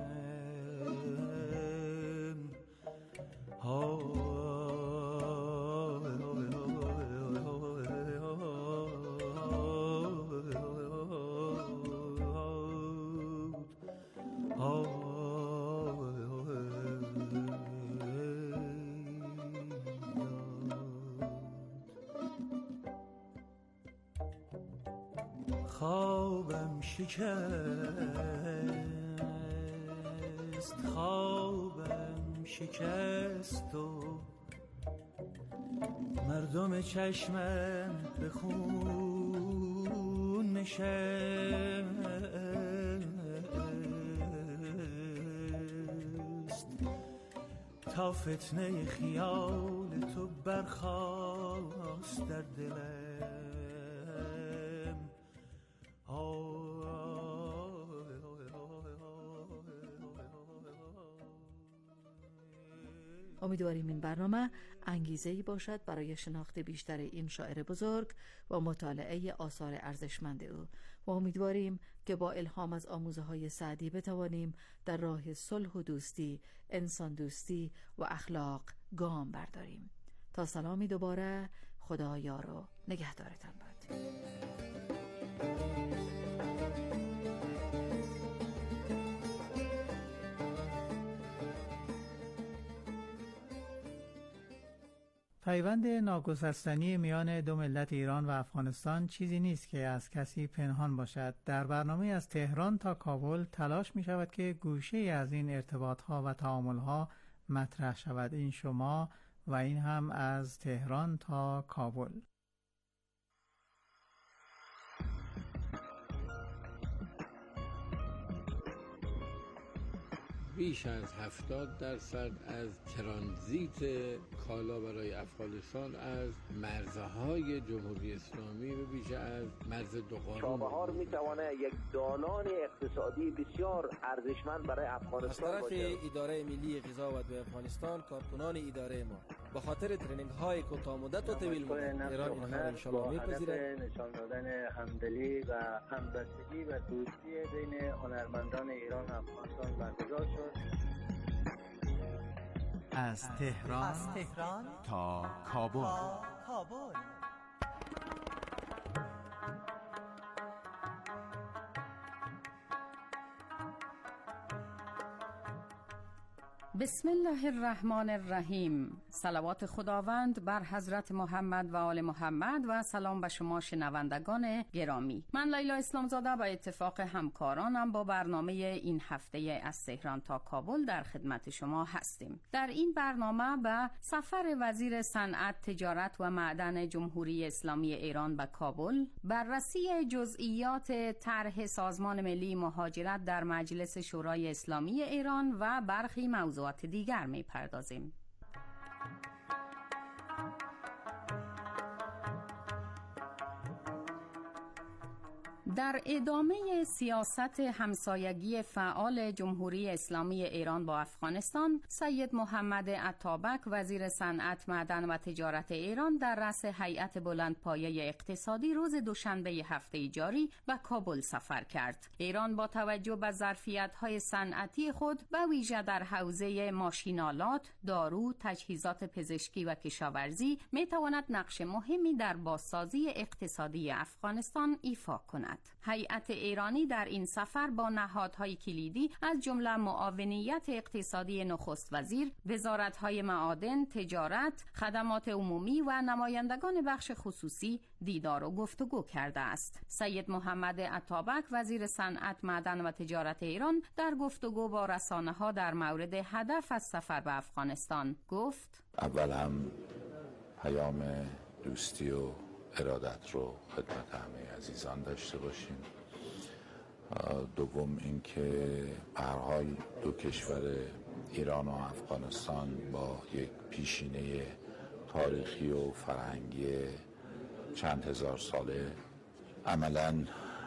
خوابم شکست و مردم چشمم به خون نشست، تا فتنه خیال تو برخاست در دلم. امیدواریم این برنامه انگیزه‌ای باشد برای شناخت بیشتر این شاعر بزرگ و مطالعه آثار ارزشمند او و امیدواریم که با الهام از آموزه‌های سعدی بتوانیم در راه صلح و دوستی، انسان دوستی و اخلاق گام برداریم. تا سلامی دوباره، خدا یار و نگهدارتان باد. پیوند ناگسستنی میان دو ملت ایران و افغانستان چیزی نیست که از کسی پنهان باشد. در برنامه از تهران تا کابل تلاش می شود که گوشه از این ارتباطها و تعاملها مطرح شود. این شما و این هم از تهران تا کابل. بیش از 70% از ترانزیت کالا برای افغانستان از مرزهای جمهوری اسلامی و بیش از مرز دوقانون. چابهار میتونه یک دالان اقتصادی بسیار ارزشمند برای افغانستان باشه. از طرف اداره ملی غذا و دوا افغانستان، کارکنان اداره ما به خاطر ترینینگ های کوتاه مدت و طویل مدت ایران اینها را ان شاء الله میپذیرد. نشان دادن همدلی و همبستگی و دوستی بین هنرمندان ایران و افغانستان برگزار شد. از تهران تا کابل. بسم الله الرحمن الرحیم. صلوات خداوند بر حضرت محمد و آل محمد و سلام به شما شنوندگان گرامی. من لیلا اسلامزاده به اتفاق همکارانم با برنامه این هفته از تهران تا کابل در خدمت شما هستیم. در این برنامه به سفر وزیر صنعت، تجارت و معدن جمهوری اسلامی ایران به کابل، بررسی جزئیات طرح سازمان ملی مهاجرت در مجلس شورای اسلامی ایران و برخی موضوعات دیگر می‌پردازیم. در ادامه سیاست همسایگی فعال جمهوری اسلامی ایران با افغانستان، سید محمد اتابک وزیر صنعت، معدن و تجارت ایران در رأس هیئت بلندپایه اقتصادی روز دوشنبه هفته جاری به کابل سفر کرد. ایران با توجه به ظرفیت‌های صنعتی خود به ویژه در حوزه ماشین‌آلات، دارو، تجهیزات پزشکی و کشاورزی می‌تواند نقش مهمی در بازسازی اقتصادی افغانستان ایفا کند. هیئت ایرانی در این سفر با نهادهای کلیدی از جمله معاونیت اقتصادی نخست وزیر، وزارت‌های معادن، تجارت، خدمات عمومی و نمایندگان بخش خصوصی دیدار و گفتگو کرده است. سید محمد اتابک وزیر صنعت، معدن و تجارت ایران در گفتگو با رسانه‌ها در مورد هدف از سفر به افغانستان گفت: اول هم پیام دوستی و ارادت رو خدمت همه عزیزان داشته باشیم. دوم اینکه به هر حال دو کشور ایران و افغانستان با یک پیشینه تاریخی و فرهنگی چند هزار ساله عملاً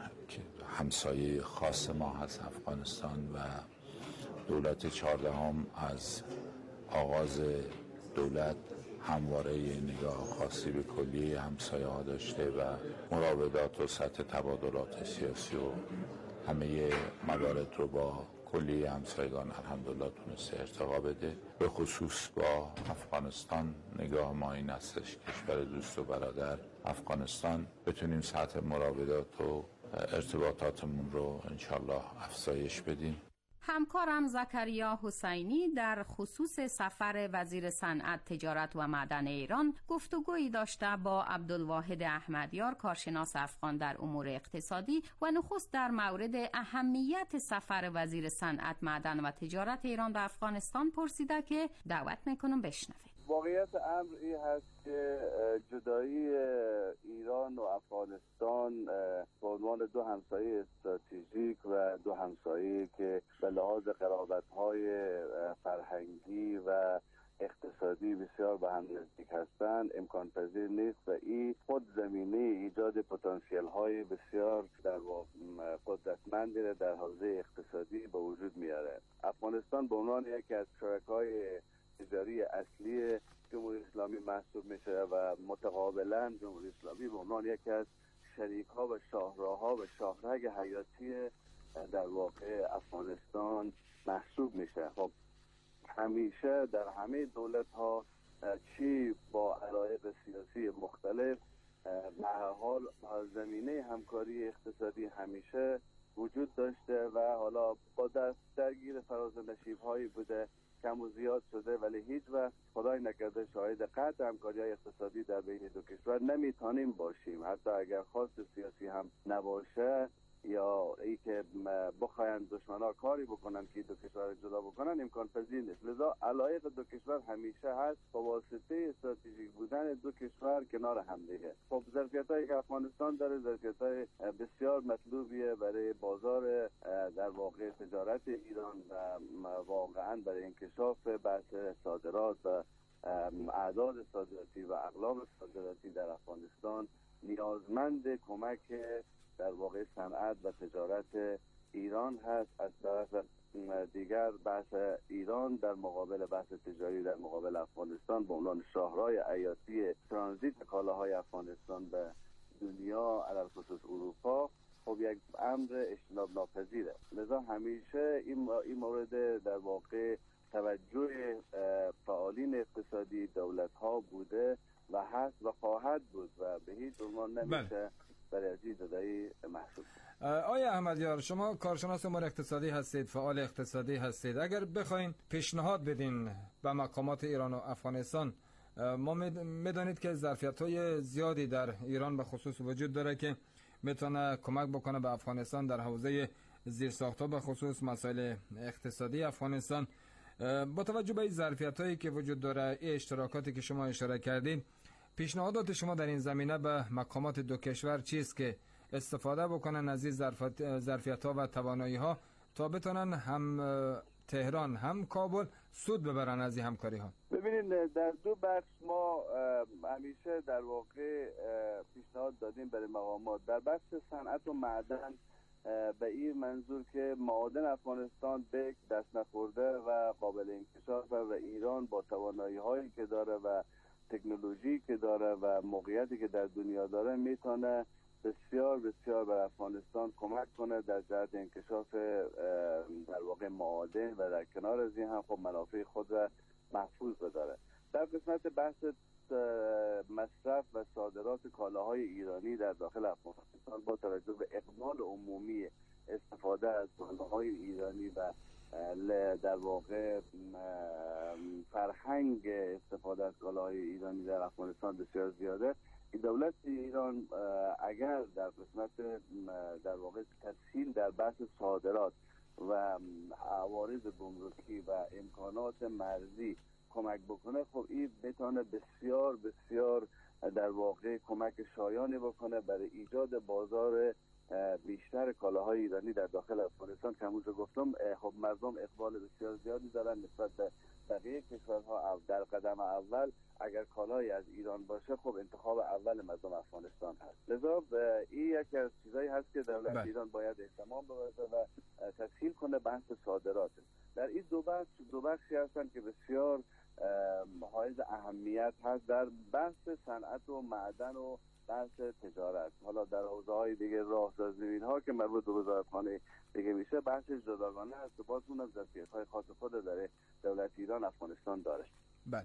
همسایه خاص ما هست افغانستان و دولت 14 از آغاز دولت همواره نگاه خاصی به کلی همسایه ها داشته و مراودات و سطح تبادلات سیاسی و همه موارد رو با کلی همسایگان الحمدلله تونسته ارتقا بده. به خصوص با افغانستان نگاه ما این هستش کشور دوست و برادر افغانستان بتونیم سطح مراودات و ارتباطاتمون رو انشالله افزایش بدیم. همکارم زکریا حسینی در خصوص سفر وزیر صنعت، تجارت و معدن ایران گفتگویی داشته با عبدالواحد احمدیار، کارشناس افغان در امور اقتصادی و نخست در مورد اهمیت سفر وزیر صنعت، معدن و تجارت ایران به افغانستان پرسیده که دعوت میکنم بشنوید. واقعیت امر این هست که جدایی ایران و افغانستان به عنوان دو همسایه استراتژیک و دو همسایه که به لحاظ قرابت‌های فرهنگی و اقتصادی بسیار به هم نزدیک هستند امکان پذیر نیست و این خود زمینه ایجاد پتانسیل های بسیار در قدرتمندی را در حوزه اقتصادی به وجود میاره. افغانستان به عنوان یکی از شرکای تجاری اصلی جمهوری اسلامی محسوب میشه و متقابلا جمهوری اسلامی به عنوان یکی از شریک‌ها و شاهراه‌ها و شاهرگ حیاتی در واقع افغانستان محسوب میشه. خب همیشه در همه دولت‌ها چی با علایق سیاسی مختلف به هر حال زمینه همکاری اقتصادی همیشه وجود داشته و حالا با درگیر فراز و نشیب‌هایی بوده کم و زیاد شده، ولی هیچ وقت خدای نکرده شاهد قطع همکاری‌های اقتصادی در بین دو کشور نمیتونیم باشیم. حتی اگر خواست سیاسی هم نباشه یا ای که بخواین دشمنا کاری بکنن که دو کشور جدا بکنن امکان پذیر نیست. لذا علایق دو کشور همیشه هست با واسطه استراتژیک بودن دو کشور کنار هم دیگه. خب ظرفیتایی که افغانستان داره ظرفیتای بسیار مطلوبیه برای بازار در واقع تجارت ایران و واقعا برای انکشاف بحث صادرات و اعداد صادراتی و اقلام صادراتی در افغانستان نیازمند کمک در واقع صنعت و تجارت ایران هست. از طرف دیگر بحث ایران در مقابل بحث تجاری در مقابل افغانستان به عنوان شاهراه حیاتی ترانزیت کالاهای افغانستان به دنیا علل خصوص اروپا خب یک امر اجتناب ناپذیره. لذا همیشه این مورد در واقع توجه فعالین اقتصادی دولت ها بوده و هست و خواهد بود و به هیچ عنوان نمیشه برای از این جدایی محسوب. آیا احمدیار، شما کارشناس امور اقتصادی هستید، فعال اقتصادی هستید، اگر بخواین پیشنهاد بدین به مقامات ایران و افغانستان، ما میدانید که ظرفیت‌های زیادی در ایران به خصوص وجود داره که میتونه کمک بکنه به افغانستان در حوزه زیرساخت‌ها به خصوص مسائل اقتصادی افغانستان. با توجه به این ظرفیت‌هایی که وجود داره، این اشتراکاتی که شما اشاره کردید، پیشنهادات شما در این زمینه به مقامات دو کشور چیست که استفاده بکنن از این ظرفیت‌ها و توانایی‌ها تا بتونن هم تهران هم کابل سود ببرن از این همکاری‌ها؟ ببینید در دو بخش ما همیشه در واقع پیشنهاد دادیم برای مقامات. در بخش صنعت و معدن به این منظور که معادن افغانستان به دست نخورده و قابل انکشاف و ایران با توانایی‌هایی که داره و تکنولوژی که داره و موقعیتی که در دنیا داره میتونه بسیار بسیار بر افغانستان کمک کنه در جهت انکشاف در واقع معادن و در کنار از این هم خب منافع خود را محفوظ بداره. در قسمت بحث مصرف و صادرات کالاهای ایرانی در داخل افغانستان با توجه به اقبال عمومی استفاده از کالاهای ایرانی و در واقع فرهنگ استفاده از کالاهای ایرانی در افغانستان بسیار زیاده، دولت ایران اگر در قسمت در واقع تسهیل در بحث صادرات و عوارض گمرکی و امکانات مرزی کمک بکنه، خب این بتونه بسیار بسیار در واقع کمک شایانی بکنه برای ایجاد بازار بیشتر کالاهای ایرانی در داخل افغانستان که همونجا گفتم خب مردم اقبال بسیار زیادی دارن نسبت به بقیه کشورها. در قدم اول اگر کالایی از ایران باشه خب انتخاب اول مردم افغانستان هست. لذا این یکی از چیزایی هست که دولت ایران باید اهتمام بده و تسهیل کنه بحث صادرات. در این دو بخشی هستن که بسیار حائز اهمیت هست در بحث صنعت و معدن و بحث تجارت. حالا در حوزه‌های دیگه راهسازی ها که مربوط به وزارتخانه دیگه میشه بحث جداگانه هست و باز اونم ظرفیت‌های خاص خود داره دولت ایران افغانستان داره. بله.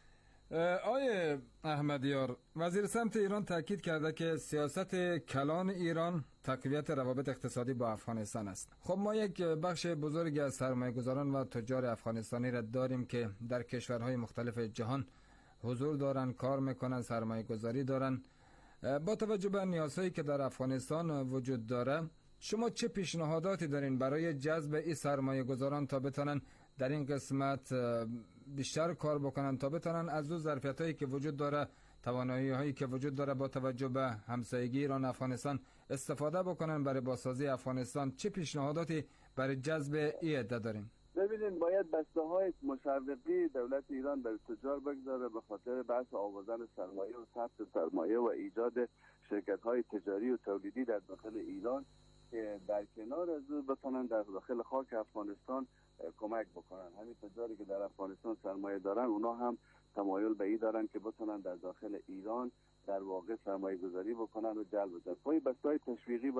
آقای احمدیار، وزیر صنعت ایران تاکید کرده که سیاست کلان ایران تقویت روابط اقتصادی با افغانستان است. خب ما یک بخش بزرگی از سرمایه‌گذاران و تجار افغانستانی را داریم که در کشورهای مختلف جهان حضور دارن، کار میکنن، سرمایه‌گذاری دارن. با توجه به نیازهایی که در افغانستان وجود داره، شما چه پیشنهاداتی دارین برای جذب این سرمایه‌گذاران تا بتونن در این قسمت بیشتر کار بکنن، تا بتونن از اون ظرفیتایی که وجود داره، توانایی‌هایی که وجود داره با توجه به همسایگی ایران افغانستان استفاده بکنن برای بازسازی افغانستان؟ چه پیشنهاداتی برای جذب این عده دارین؟ ببینید باید بسته‌های مشوقی دولت ایران برای تجار بگذاره به خاطر بحث آوردن سرمایه و ثبت سرمایه و ایجاد شرکت‌های تجاری و تولیدی در داخل ایران که در کنار از او بتونن در داخل خاک افغانستان کمک بکنن. همین تجاری که در افغانستان سرمایه دارن اونا هم تمایل به این دارن که بتونن در داخل ایران در واقع سرمایه گذاری بکنن و جلب بکنن. بسته‌های تشویقی